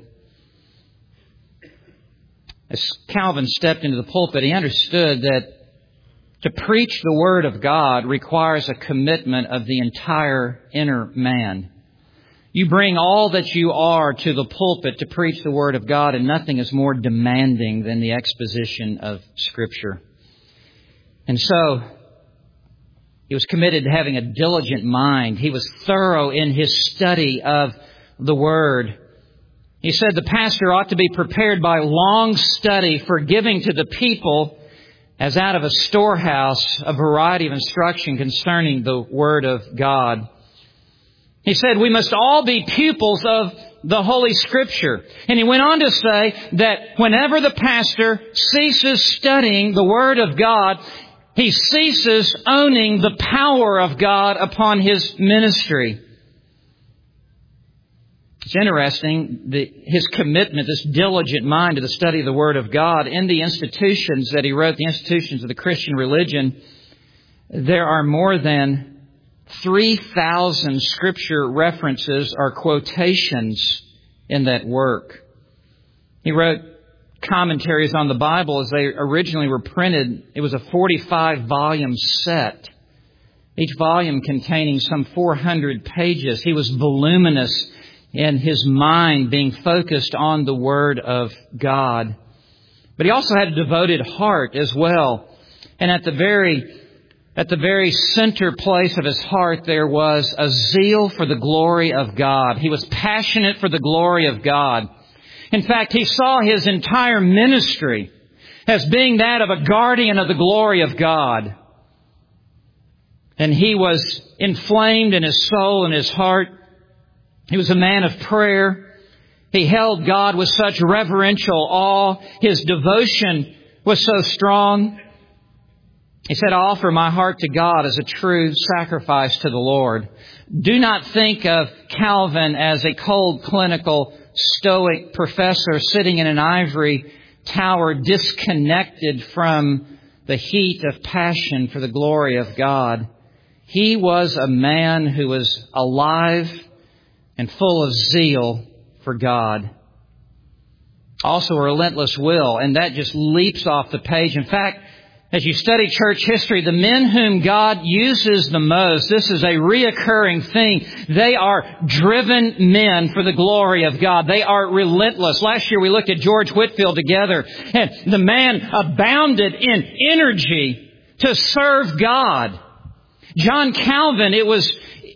As Calvin stepped into the pulpit, he understood that to preach the Word of God requires a commitment of the entire inner man. You bring all that you are to the pulpit to preach the Word of God, and nothing is more demanding than the exposition of Scripture. And so, he was committed to having a diligent mind. He was thorough in his study of the Word. He said the pastor ought to be prepared by long study for giving to the people, as out of a storehouse, a variety of instruction concerning the Word of God. He said we must all be pupils of the Holy Scripture. And he went on to say that whenever the pastor ceases studying the Word of God, he ceases owning the power of God upon his ministry. It's interesting, the, his commitment, this diligent mind to the study of the Word of God in the institutions that he wrote, the institutions of the Christian religion. There are more than three thousand Scripture references or quotations in that work. He wrote commentaries on the Bible as they originally were printed. It was a forty-five volume set, each volume containing some four hundred pages. He was voluminous in his mind, being focused on the Word of God. But he also had a devoted heart as well. And at the very at the very center place of his heart, there was a zeal for the glory of God. He was passionate for the glory of God. In fact, he saw his entire ministry as being that of a guardian of the glory of God. And he was inflamed in his soul and his heart. He was a man of prayer. He held God with such reverential awe. His devotion was so strong. He said, I offer my heart to God as a true sacrifice to the Lord. Do not think of Calvin as a cold, clinical, stoic professor sitting in an ivory tower, disconnected from the heat of passion for the glory of God. He was a man who was alive and full of zeal for God. Also a relentless will, and that just leaps off the page. In fact, as you study church history, the men whom God uses the most, this is a reoccurring thing. They are driven men for the glory of God. They are relentless. Last year we looked at George Whitefield together, and the man abounded in energy to serve God. John Calvin, it was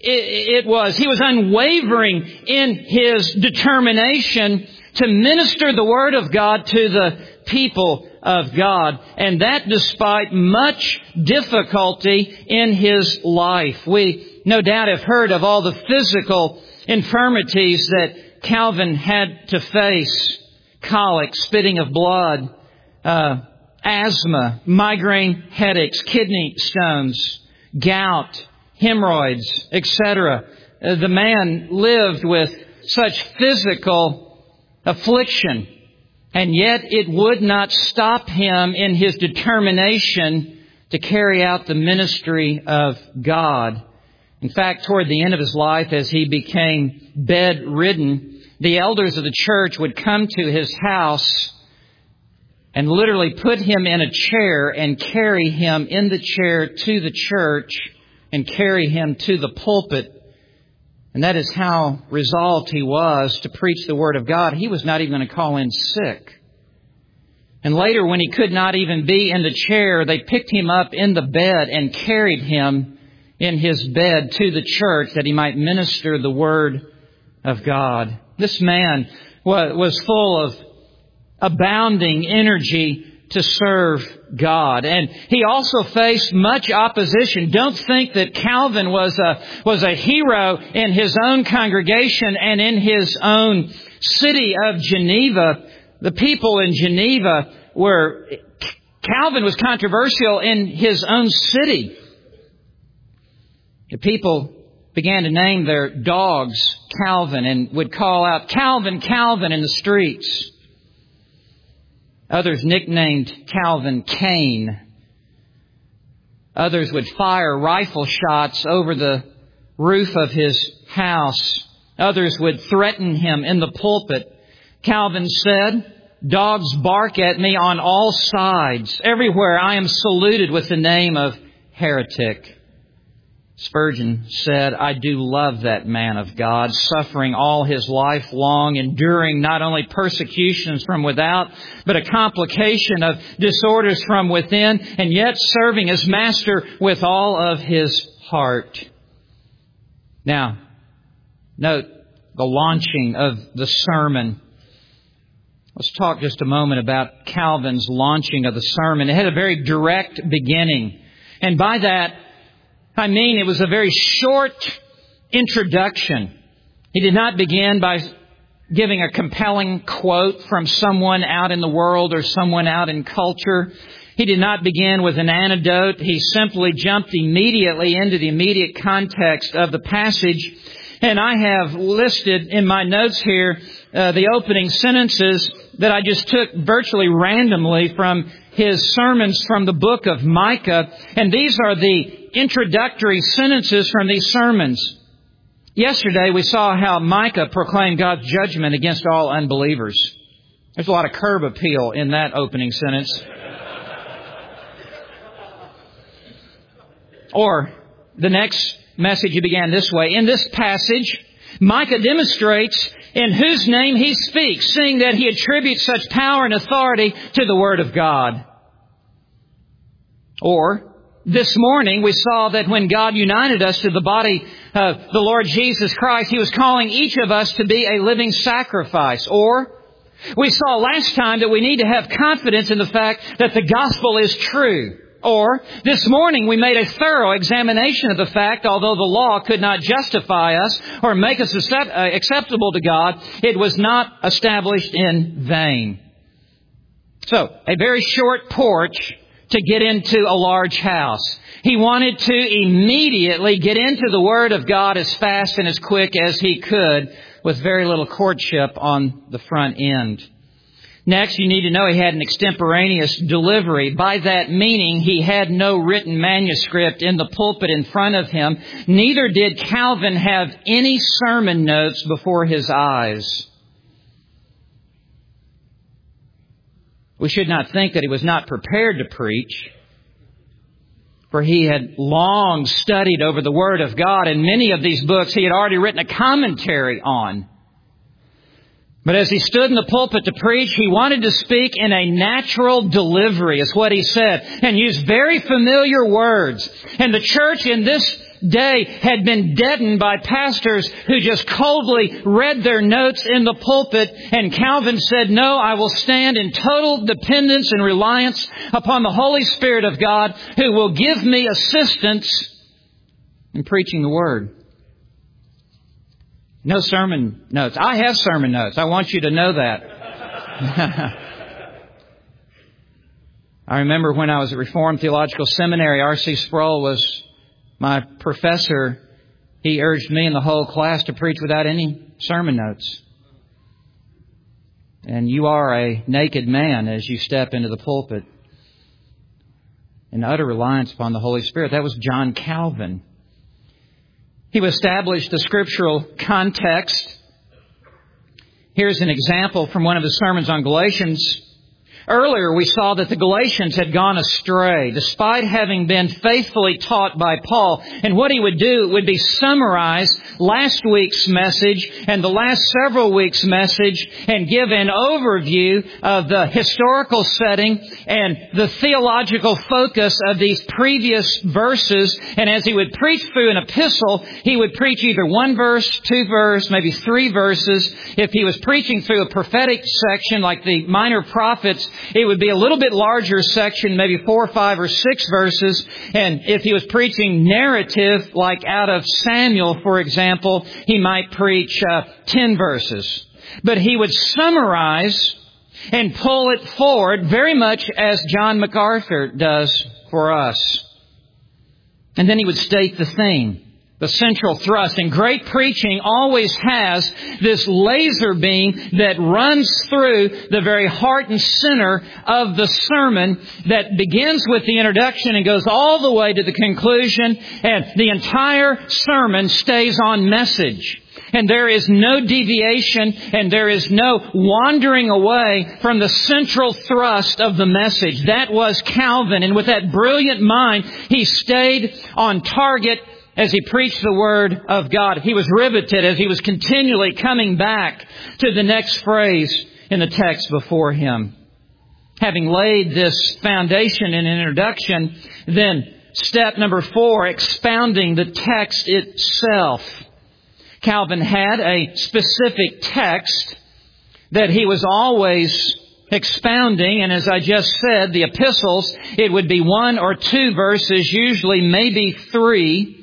it was. He was unwavering in his determination to minister the Word of God to the people of God. And that despite much difficulty in his life. We no doubt have heard of all the physical infirmities that Calvin had to face. Colic, spitting of blood, uh, asthma, migraine headaches, kidney stones, gout, hemorrhoids, et cetera. Uh, the man lived with such physical affliction, and yet it would not stop him in his determination to carry out the ministry of God. In fact, toward the end of his life, as he became bedridden, the elders of the church would come to his house and literally put him in a chair and carry him in the chair to the church and carry him to the pulpit. And that is how resolved he was to preach the Word of God. He was not even going to call in sick. And later, when he could not even be in the chair, they picked him up in the bed and carried him in his bed to the church that he might minister the Word of God. This man was full of abounding energy to serve God. And he also faced much opposition. Don't think that Calvin was a, was a hero in his own congregation and in his own city of Geneva. The people in Geneva were... Calvin was controversial in his own city. The people began to name their dogs Calvin and would call out, "Calvin, Calvin," in the streets. Others nicknamed Calvin Cain. Others would fire rifle shots over the roof of his house. Others would threaten him in the pulpit. Calvin said, "Dogs bark at me on all sides. Everywhere I am saluted with the name of heretic." Spurgeon said, "I do love that man of God, suffering all his life long, enduring not only persecutions from without, but a complication of disorders from within, and yet serving his master with all of his heart." Now, note the launching of the sermon. Let's talk just a moment about Calvin's launching of the sermon. It had a very direct beginning. And by that, I mean, it was a very short introduction. He did not begin by giving a compelling quote from someone out in the world or someone out in culture. He did not begin with an anecdote. He simply jumped immediately into the immediate context of the passage. And I have listed in my notes here uh, the opening sentences that I just took virtually randomly from his sermons from the book of Micah. And these are the introductory sentences from these sermons. Yesterday we saw how Micah proclaimed God's judgment against all unbelievers. There's a lot of curb appeal in that opening sentence. Or the next message he began this way. In this passage, Micah demonstrates in whose name he speaks, seeing that he attributes such power and authority to the Word of God. Or, this morning we saw that when God united us to the body of the Lord Jesus Christ, He was calling each of us to be a living sacrifice. Or, we saw last time that we need to have confidence in the fact that the gospel is true. Or, this morning we made a thorough examination of the fact, although the law could not justify us or make us acceptable to God, it was not established in vain. So, a very short porch to get into a large house. He wanted to immediately get into the Word of God as fast and as quick as he could with very little courtship on the front end. Next, you need to know he had an extemporaneous delivery. By that meaning, he had no written manuscript in the pulpit in front of him. Neither did Calvin have any sermon notes before his eyes. We should not think that he was not prepared to preach, for he had long studied over the Word of God, and many of these books he had already written a commentary on. But as he stood in the pulpit to preach, he wanted to speak in a natural delivery, is what he said, and use very familiar words. And the church in this day had been deadened by pastors who just coldly read their notes in the pulpit. And Calvin said, no, I will stand in total dependence and reliance upon the Holy Spirit of God, who will give me assistance in preaching the Word. No sermon notes. I have sermon notes. I want you to know that. I remember when I was at Reformed Theological Seminary, R C Sproul was my professor. He urged me and the whole class to preach without any sermon notes. And you are a naked man as you step into the pulpit in utter reliance upon the Holy Spirit. That was John Calvin. He established the scriptural context. Here's an example from one of his sermons on Galatians. Earlier, we saw that the Galatians had gone astray, despite having been faithfully taught by Paul. And what he would do would be summarize last week's message and the last several weeks' message and give an overview of the historical setting and the theological focus of these previous verses. And as he would preach through an epistle, he would preach either one verse, two verses, maybe three verses. If he was preaching through a prophetic section like the minor prophets, it would be a little bit larger section, maybe four, five, or six verses. And if he was preaching narrative, like out of Samuel, for example, he might preach uh, ten verses. But he would summarize and pull it forward very much as John MacArthur does for us. And then he would state the theme. The central thrust. And great preaching always has this laser beam that runs through the very heart and center of the sermon that begins with the introduction and goes all the way to the conclusion. And the entire sermon stays on message. And there is no deviation and there is no wandering away from the central thrust of the message. That was Calvin. And with that brilliant mind, he stayed on target as he preached the Word of God. He was riveted as he was continually coming back to the next phrase in the text before him. Having laid this foundation and introduction, then step number four, expounding the text itself. Calvin had a specific text that he was always expounding, and as I just said, the epistles, it would be one or two verses, usually maybe three.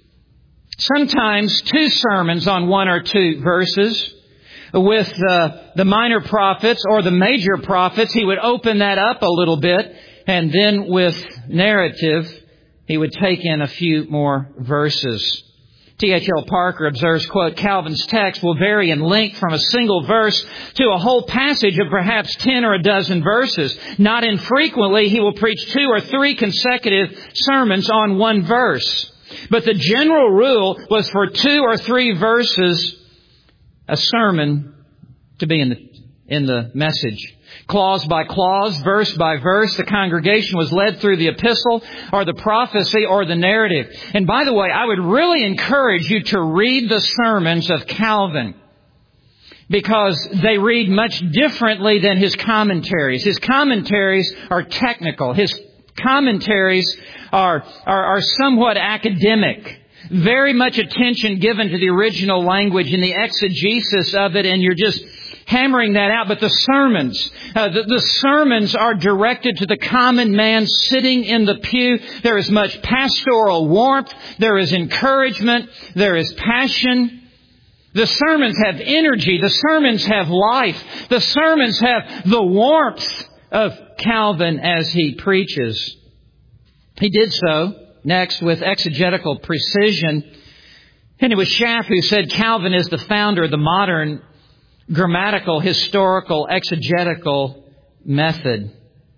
Sometimes two sermons on one or two verses. With uh, the minor prophets or the major prophets, he would open that up a little bit. And then with narrative, he would take in a few more verses. T H L Parker observes, quote, Calvin's text will vary in length from a single verse to a whole passage of perhaps ten or a dozen verses. Not infrequently, he will preach two or three consecutive sermons on one verse. But the general rule was for two or three verses, a sermon to be in the, in the message. Clause by clause, verse by verse, the congregation was led through the epistle or the prophecy or the narrative. And by the way, I would really encourage you to read the sermons of Calvin, because they read much differently than his commentaries. His commentaries are technical. His commentaries are, are, are somewhat academic. Very much attention given to the original language and the exegesis of it, and you're just hammering that out. But the sermons, uh, the, the sermons are directed to the common man sitting in the pew. There is much pastoral warmth. There is encouragement. There is passion. The sermons have energy. The sermons have life. The sermons have the warmth of Calvin as he preaches. He did so next with exegetical precision. And it was Schaff who said Calvin is the founder of the modern grammatical, historical, exegetical method.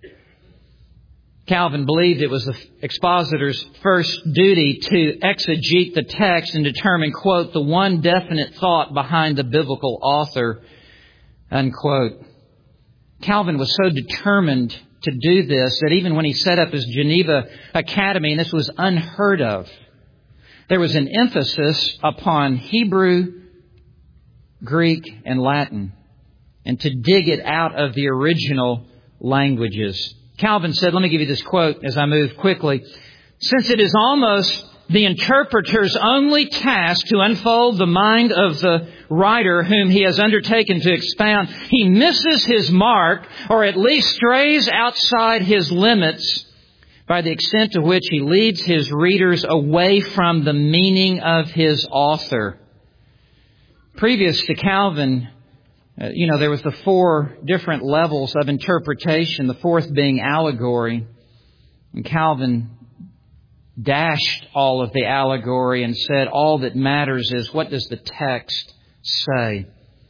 Calvin believed it was the expositor's first duty to exegete the text and determine, quote, the one definite thought behind the biblical author, unquote. Calvin was so determined to do this that even when he set up his Geneva Academy, and this was unheard of, there was an emphasis upon Hebrew, Greek, and Latin, and to dig it out of the original languages. Calvin said, let me give you this quote as I move quickly. Since it is almost the interpreter's only task to unfold the mind of the writer whom he has undertaken to expound, he misses his mark, or at least strays outside his limits, by the extent to which he leads his readers away from the meaning of his author. Previous to Calvin, uh, you know, there was the four different levels of interpretation, the fourth being allegory. And Calvin dashed all of the allegory and said all that matters is what does the text say.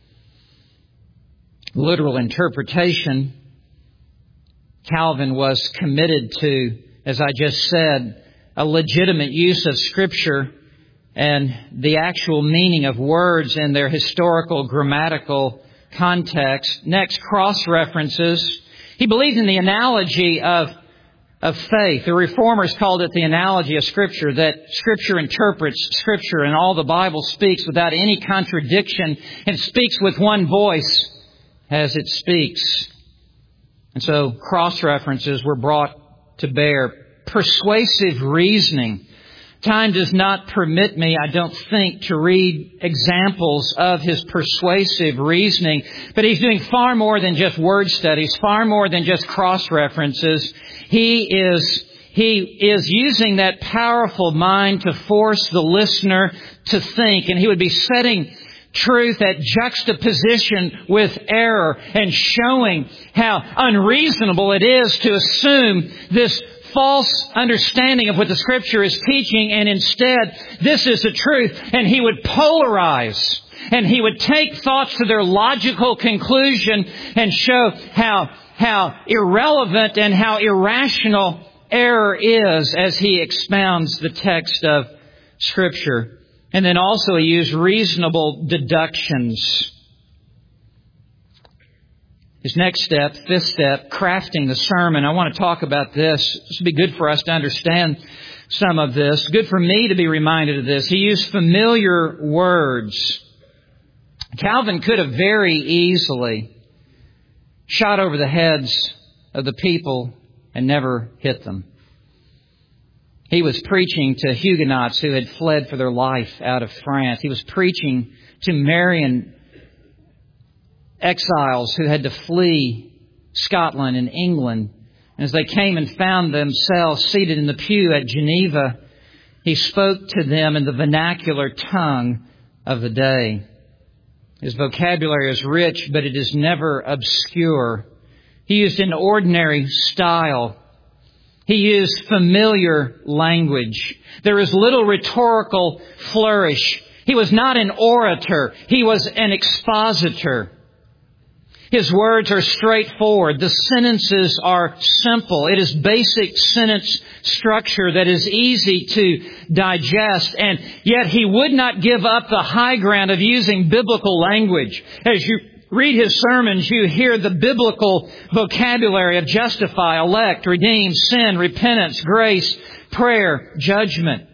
Literal interpretation, Calvin was committed to, as I just said, a legitimate use of Scripture and the actual meaning of words in their historical, grammatical context. Next, cross-references. He believed in the analogy of of faith. The Reformers called it the analogy of Scripture, that Scripture interprets Scripture and all the Bible speaks without any contradiction and speaks with one voice as it speaks. And so cross-references were brought to bear. Persuasive reasoning. Time does not permit me, I don't think, to read examples of his persuasive reasoning. But he's doing far more than just word studies, far more than just cross-references. He is, he is using that powerful mind to force the listener to think. And he would be setting truth at juxtaposition with error and showing how unreasonable it is to assume this false understanding of what the Scripture is teaching, and instead, this is the truth. And he would polarize, and he would take thoughts to their logical conclusion and show how, how irrelevant and how irrational error is as he expounds the text of Scripture. And then also he used reasonable deductions. His next step, fifth step, crafting the sermon. I want to talk about this. This would be good for us to understand some of this. Good for me to be reminded of this. He used familiar words. Calvin could have very easily shot over the heads of the people and never hit them. He was preaching to Huguenots who had fled for their life out of France. He was preaching to Marian exiles who had to flee Scotland and England. And as they came and found themselves seated in the pew at Geneva, he spoke to them in the vernacular tongue of the day. His vocabulary is rich, but it is never obscure. He used an ordinary style. He used familiar language. There is little rhetorical flourish. He was not an orator. He was an expositor. His words are straightforward. The sentences are simple. It is basic sentence structure that is easy to digest. And yet he would not give up the high ground of using biblical language. As you read his sermons, you hear the biblical vocabulary of justify, elect, redeem, sin, repentance, grace, prayer, judgment.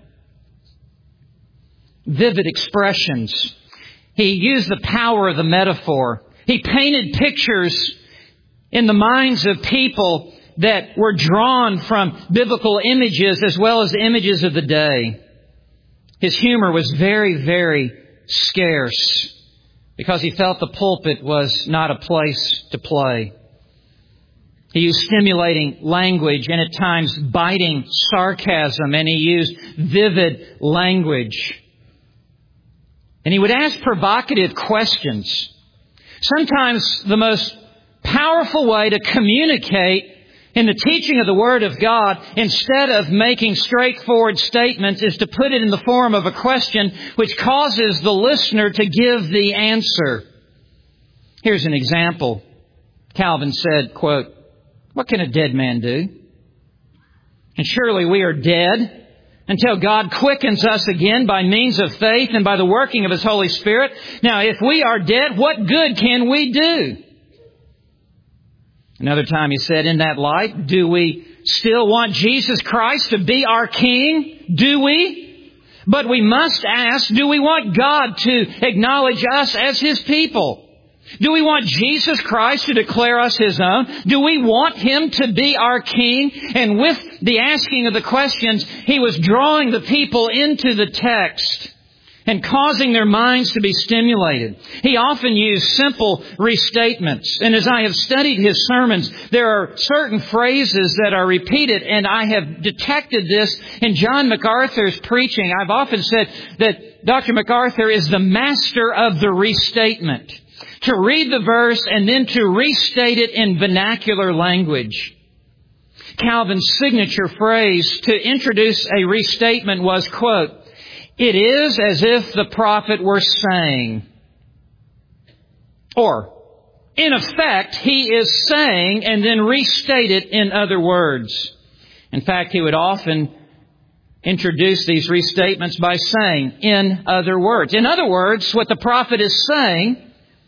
Vivid expressions. He used the power of the metaphor. He painted pictures in the minds of people that were drawn from biblical images as well as the images of the day. His humor was very, very scarce because he felt the pulpit was not a place to play. He used stimulating language and at times biting sarcasm, and he used vivid language. And he would ask provocative questions. Sometimes the most powerful way to communicate in the teaching of the Word of God, instead of making straightforward statements, is to put it in the form of a question which causes the listener to give the answer. Here's an example. Calvin said, quote, "What can a dead man do? And surely we are dead until God quickens us again by means of faith and by the working of His Holy Spirit. Now, if we are dead, what good can we do?" Another time he said, in that light, do we still want Jesus Christ to be our King? Do we? But we must ask, do we want God to acknowledge us as His people? Do we want Jesus Christ to declare us His own? Do we want Him to be our King? And with the asking of the questions, He was drawing the people into the text and causing their minds to be stimulated. He often used simple restatements. And as I have studied His sermons, there are certain phrases that are repeated, and I have detected this in John MacArthur's preaching. I've often said that Doctor MacArthur is the master of the restatement. To read the verse and then to restate it in vernacular language. Calvin's signature phrase to introduce a restatement was, quote, "It is as if the prophet were saying." Or, in effect, he is saying and then restate it in other words. In fact, he would often introduce these restatements by saying, "in other words." In other words, what the prophet is saying.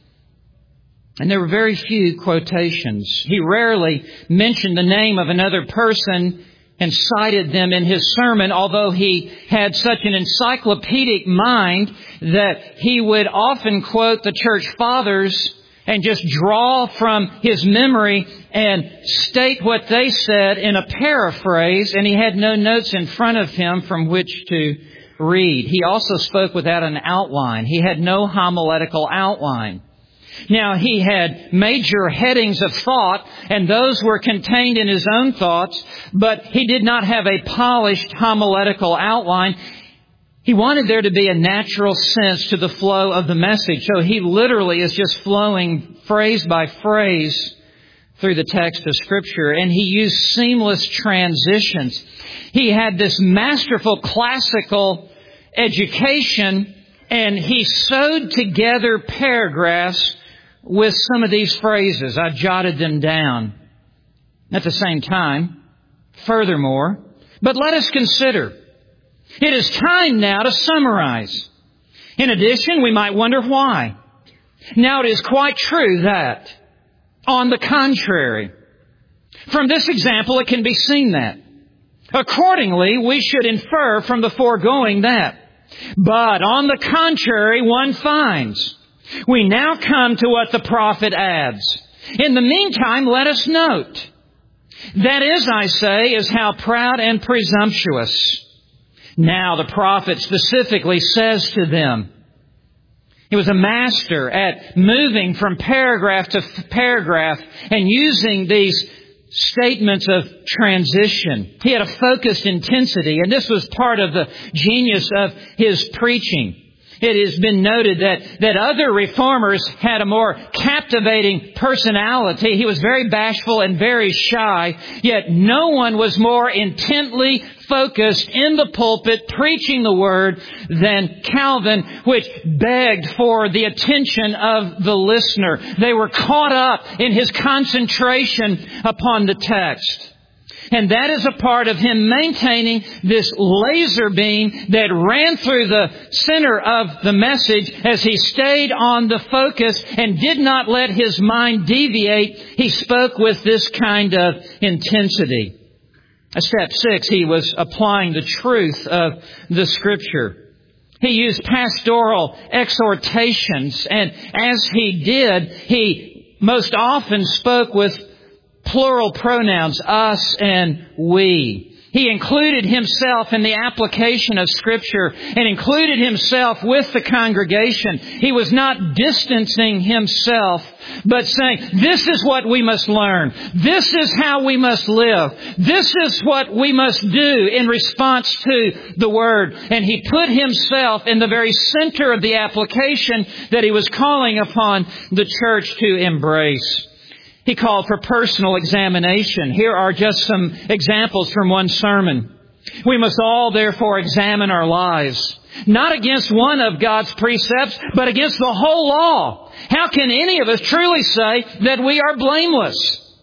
And there were very few quotations. He rarely mentioned the name of another person and cited them in his sermon, although he had such an encyclopedic mind that he would often quote the church fathers and just draw from his memory and state what they said in a paraphrase, and he had no notes in front of him from which to read. He also spoke without an outline. He had no homiletical outline. Now, he had major headings of thought, and those were contained in his own thoughts, but he did not have a polished homiletical outline. He wanted there to be a natural sense to the flow of the message, so he literally is just flowing phrase by phrase through the text of Scripture, and he used seamless transitions. He had this masterful classical education, and he sewed together paragraphs with some of these phrases. I jotted them down. At the same time, furthermore, but let us consider, it is time now to summarize. In addition, we might wonder why. Now, it is quite true that, on the contrary, from this example it can be seen that, accordingly, we should infer from the foregoing that, but on the contrary, one finds. We now come to what the prophet adds. In the meantime, let us note, that is, I say, is how proud and presumptuous. Now the prophet specifically says to them, he was a master at moving from paragraph to paragraph and using these statements of transition. He had a focused intensity, and this was part of the genius of his preaching. It has been noted that, that other reformers had a more captivating personality. He was very bashful and very shy, yet no one was more intently focused in the pulpit preaching the Word than Calvin, which begged for the attention of the listener. They were caught up in his concentration upon the text. And that is a part of him maintaining this laser beam that ran through the center of the message as he stayed on the focus and did not let his mind deviate. He spoke with this kind of intensity. At step six, he was applying the truth of the Scripture. He used pastoral exhortations, and as he did, he most often spoke with plural pronouns, us and we. He included himself in the application of Scripture and included himself with the congregation. He was not distancing himself, but saying, this is what we must learn. This is how we must live. This is what we must do in response to the Word. And he put himself in the very center of the application that he was calling upon the church to embrace. He called for personal examination. Here are just some examples from one sermon. We must all therefore examine our lives, not against one of God's precepts, but against the whole law. How can any of us truly say that we are blameless?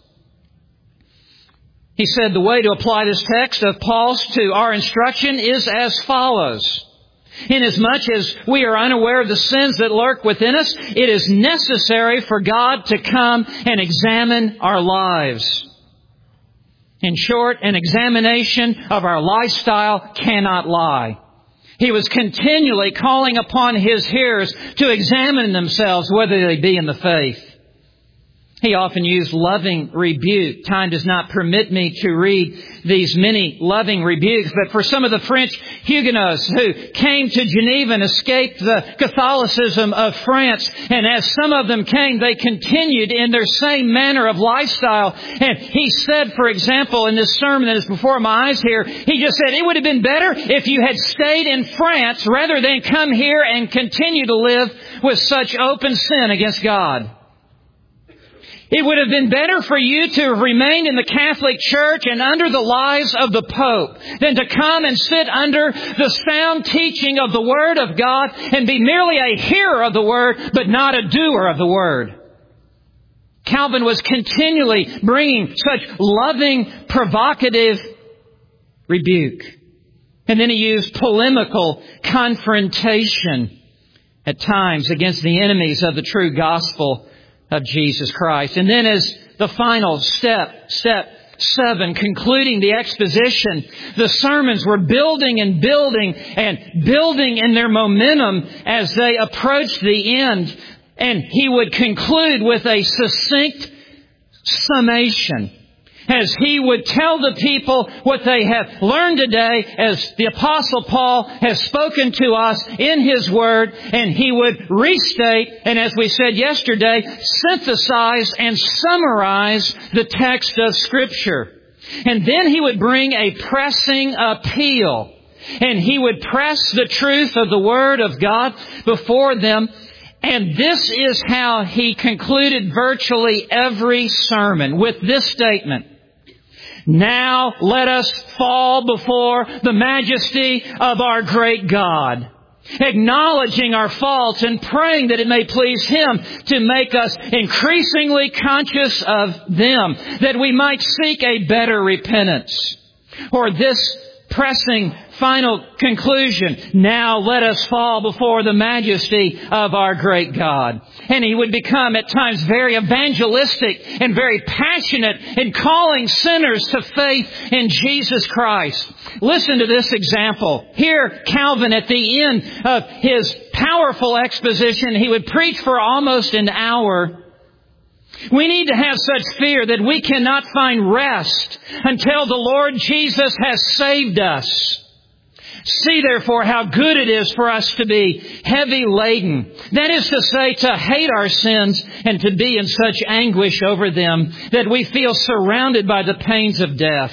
He said the way to apply this text of Paul's to our instruction is as follows. Inasmuch as we are unaware of the sins that lurk within us, it is necessary for God to come and examine our lives. In short, an examination of our lifestyle cannot lie. He was continually calling upon His hearers to examine themselves whether they be in the faith. He often used loving rebuke. Time does not permit me to read these many loving rebukes, but for some of the French Huguenots who came to Geneva and escaped the Catholicism of France, and as some of them came, they continued in their same manner of lifestyle. And he said, for example, in this sermon that is before my eyes here, he just said, it would have been better if you had stayed in France rather than come here and continue to live with such open sin against God. It would have been better for you to have remained in the Catholic Church and under the lies of the Pope than to come and sit under the sound teaching of the Word of God and be merely a hearer of the Word, but not a doer of the Word. Calvin was continually bringing such loving, provocative rebuke. And then he used polemical confrontation at times against the enemies of the true gospel of Jesus Christ. And then as the final step, step seven, concluding the exposition, the sermons were building and building and building in their momentum as they approached the end. And he would conclude with a succinct summation, as he would tell the people what they have learned today, as the Apostle Paul has spoken to us in his Word, and he would restate, and as we said yesterday, synthesize and summarize the text of Scripture. And then he would bring a pressing appeal, and he would press the truth of the Word of God before them. And this is how he concluded virtually every sermon, with this statement: now let us fall before the majesty of our great God, acknowledging our faults and praying that it may please Him to make us increasingly conscious of them, that we might seek a better repentance. Or this pressing final conclusion: now let us fall before the majesty of our great God. And he would become at times very evangelistic and very passionate in calling sinners to faith in Jesus Christ. Listen to this example. Here, Calvin, at the end of his powerful exposition, he would preach for almost an hour. We need to have such fear that we cannot find rest until the Lord Jesus has saved us. See, therefore, how good it is for us to be heavy laden. That is to say, to hate our sins and to be in such anguish over them that we feel surrounded by the pains of death,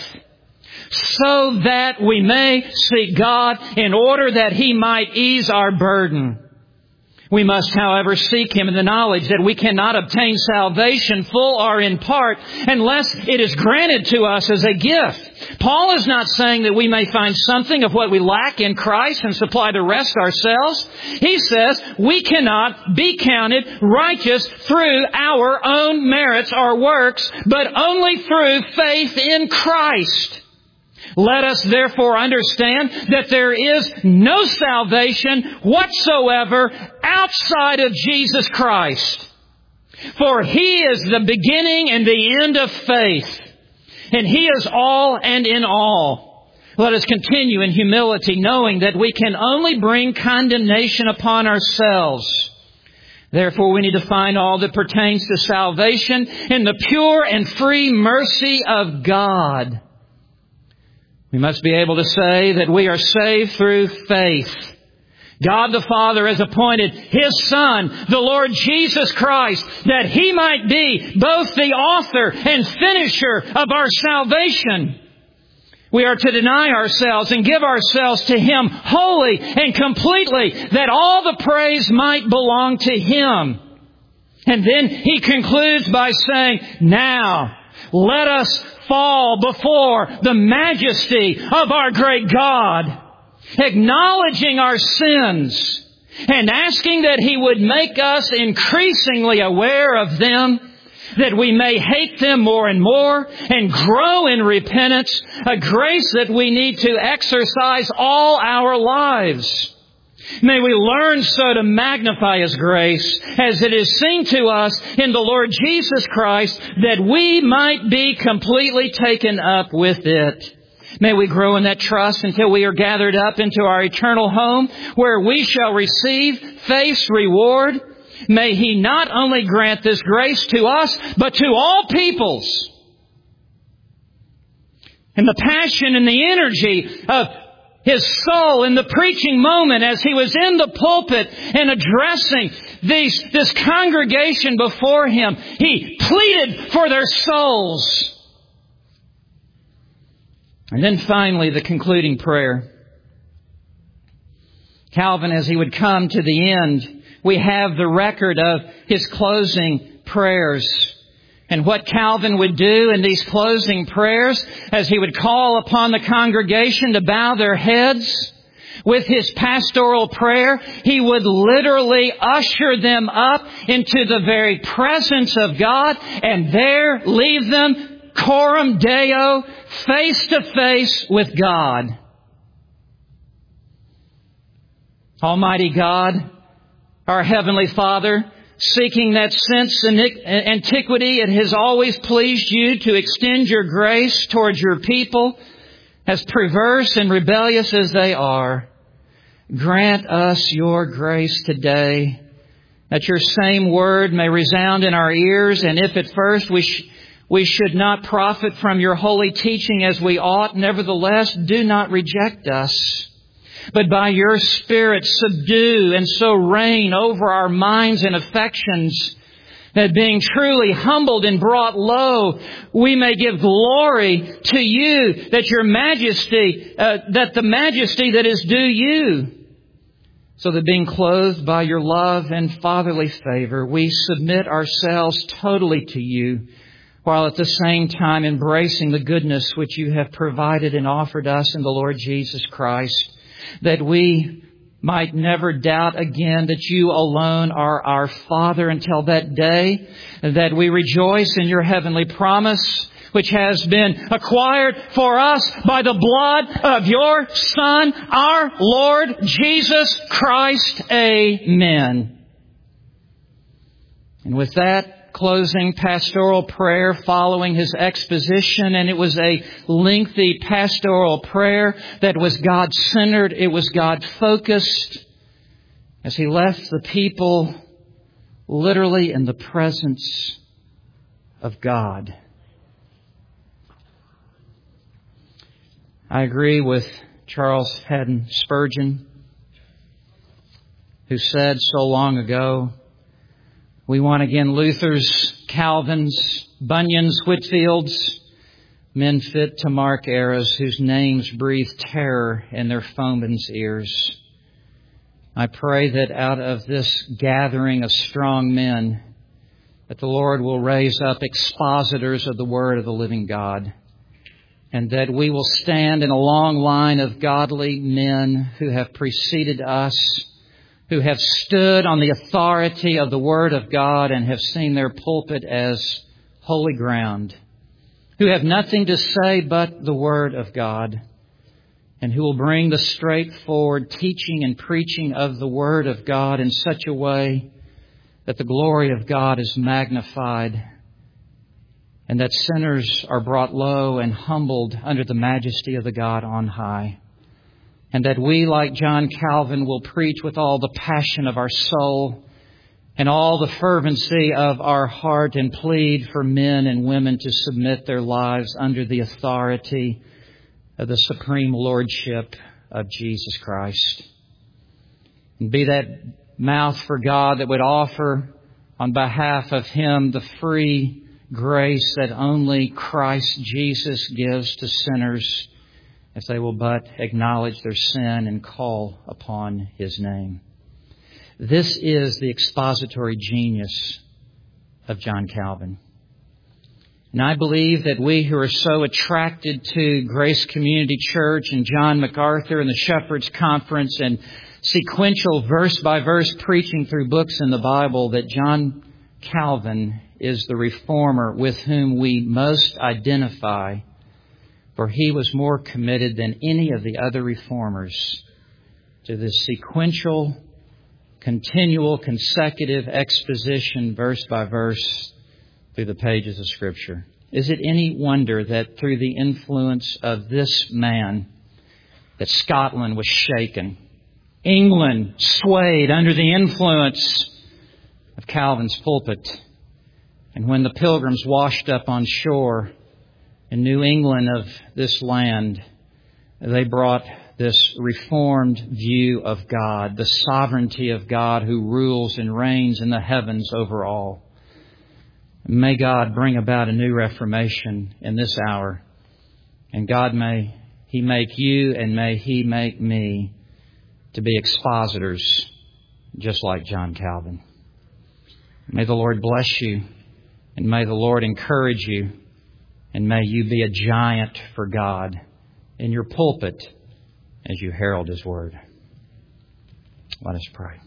so that we may seek God in order that He might ease our burden. We must, however, seek Him in the knowledge that we cannot obtain salvation, full or in part, unless it is granted to us as a gift. Paul is not saying that we may find something of what we lack in Christ and supply the rest ourselves. He says we cannot be counted righteous through our own merits or works, but only through faith in Christ. Let us therefore understand that there is no salvation whatsoever outside of Jesus Christ. For He is the beginning and the end of faith, and He is all and in all. Let us continue in humility, knowing that we can only bring condemnation upon ourselves. Therefore, we need to find all that pertains to salvation in the pure and free mercy of God. We must be able to say that we are saved through faith. God the Father has appointed His Son, the Lord Jesus Christ, that He might be both the author and finisher of our salvation. We are to deny ourselves and give ourselves to Him wholly and completely, that all the praise might belong to Him. And then He concludes by saying, now let us fall before the majesty of our great God, acknowledging our sins and asking that He would make us increasingly aware of them, that we may hate them more and more and grow in repentance, a grace that we need to exercise all our lives. May we learn so to magnify His grace as it is seen to us in the Lord Jesus Christ, that we might be completely taken up with it. May we grow in that trust until we are gathered up into our eternal home where we shall receive faith's reward. May He not only grant this grace to us, but to all peoples. And the passion and the energy of His soul in the preaching moment as He was in the pulpit and addressing these, this congregation before Him, He pleaded for their souls. And then finally, the concluding prayer. Calvin, as he would come to the end, we have the record of his closing prayers. And what Calvin would do in these closing prayers, as he would call upon the congregation to bow their heads, with his pastoral prayer, he would literally usher them up into the very presence of God and there leave them coram Deo, face to face with God. Almighty God, our Heavenly Father, seeking that since antiquity it has always pleased You to extend Your grace towards Your people, as perverse and rebellious as they are, grant us Your grace today, that Your same word may resound in our ears, and if at first we sh- we should not profit from Your holy teaching as we ought, nevertheless do not reject us, but by Your Spirit subdue and so reign over our minds and affections, that being truly humbled and brought low, we may give glory to You, that Your majesty, uh, that the majesty that is due You, so that being clothed by Your love and fatherly favor, we submit ourselves totally to You, while at the same time embracing the goodness which You have provided and offered us in the Lord Jesus Christ, that we might never doubt again that You alone are our Father until that day, that we rejoice in Your heavenly promise, which has been acquired for us by the blood of Your Son, our Lord Jesus Christ. Amen. And with that closing pastoral prayer following his exposition, and it was a lengthy pastoral prayer that was God-centered, it was God-focused, as he left the people literally in the presence of God. I agree with Charles Haddon Spurgeon, who said so long ago, we want again Luther's, Calvin's, Bunyan's, Whitfield's, men fit to mark eras whose names breathe terror in their foemen's ears. I pray that out of this gathering of strong men, that the Lord will raise up expositors of the Word of the living God, and that we will stand in a long line of godly men who have preceded us, who have stood on the authority of the Word of God and have seen their pulpit as holy ground, who have nothing to say but the Word of God, and who will bring the straightforward teaching and preaching of the Word of God in such a way that the glory of God is magnified and that sinners are brought low and humbled under the majesty of the God on high. And that we, like John Calvin, will preach with all the passion of our soul and all the fervency of our heart and plead for men and women to submit their lives under the authority of the supreme lordship of Jesus Christ. And be that mouth for God that would offer on behalf of Him the free grace that only Christ Jesus gives to sinners, if they will but acknowledge their sin and call upon His name. This is the expository genius of John Calvin. And I believe that we who are so attracted to Grace Community Church and John MacArthur and the Shepherd's Conference and sequential verse-by-verse preaching through books in the Bible, that John Calvin is the reformer with whom we most identify, for he was more committed than any of the other reformers to this sequential, continual, consecutive exposition, verse by verse, through the pages of Scripture. Is it any wonder that through the influence of this man, that Scotland was shaken? England swayed under the influence of Calvin's pulpit. And when the Pilgrims washed up on shore in New England of this land, they brought this reformed view of God, the sovereignty of God who rules and reigns in the heavens over all. May God bring about a new reformation in this hour. And God, may He make you and may He make me to be expositors just like John Calvin. May the Lord bless you, and may the Lord encourage you, and may you be a giant for God in your pulpit as you herald His Word. Let us pray.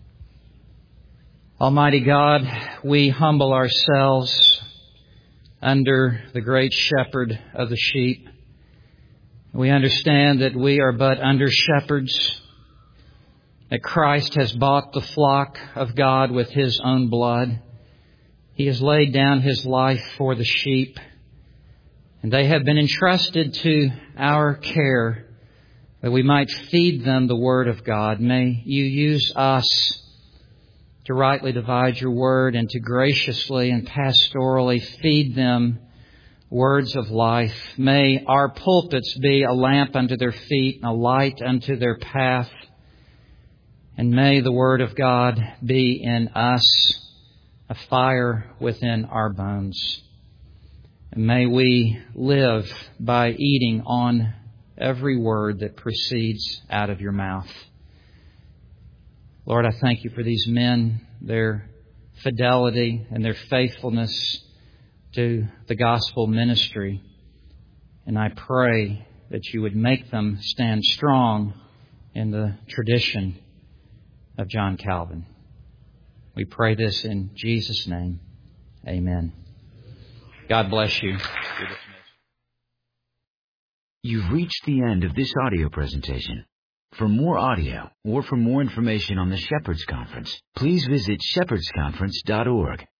Almighty God, we humble ourselves under the great shepherd of the sheep. We understand that we are but under shepherds, that Christ has bought the flock of God with His own blood. He has laid down His life for the sheep, and they have been entrusted to our care that we might feed them the Word of God. May you use us to rightly divide your Word and to graciously and pastorally feed them words of life. May our pulpits be a lamp unto their feet and a light unto their path. And may the Word of God be in us a fire within our bones. And may we live by eating on every word that proceeds out of your mouth. Lord, I thank you for these men, their fidelity and their faithfulness to the gospel ministry. And I pray that you would make them stand strong in the tradition of John Calvin. We pray this in Jesus' name. Amen. God bless you. You've reached the end of this audio presentation. For more audio or for more information on the Shepherds Conference, please visit shepherds conference dot org.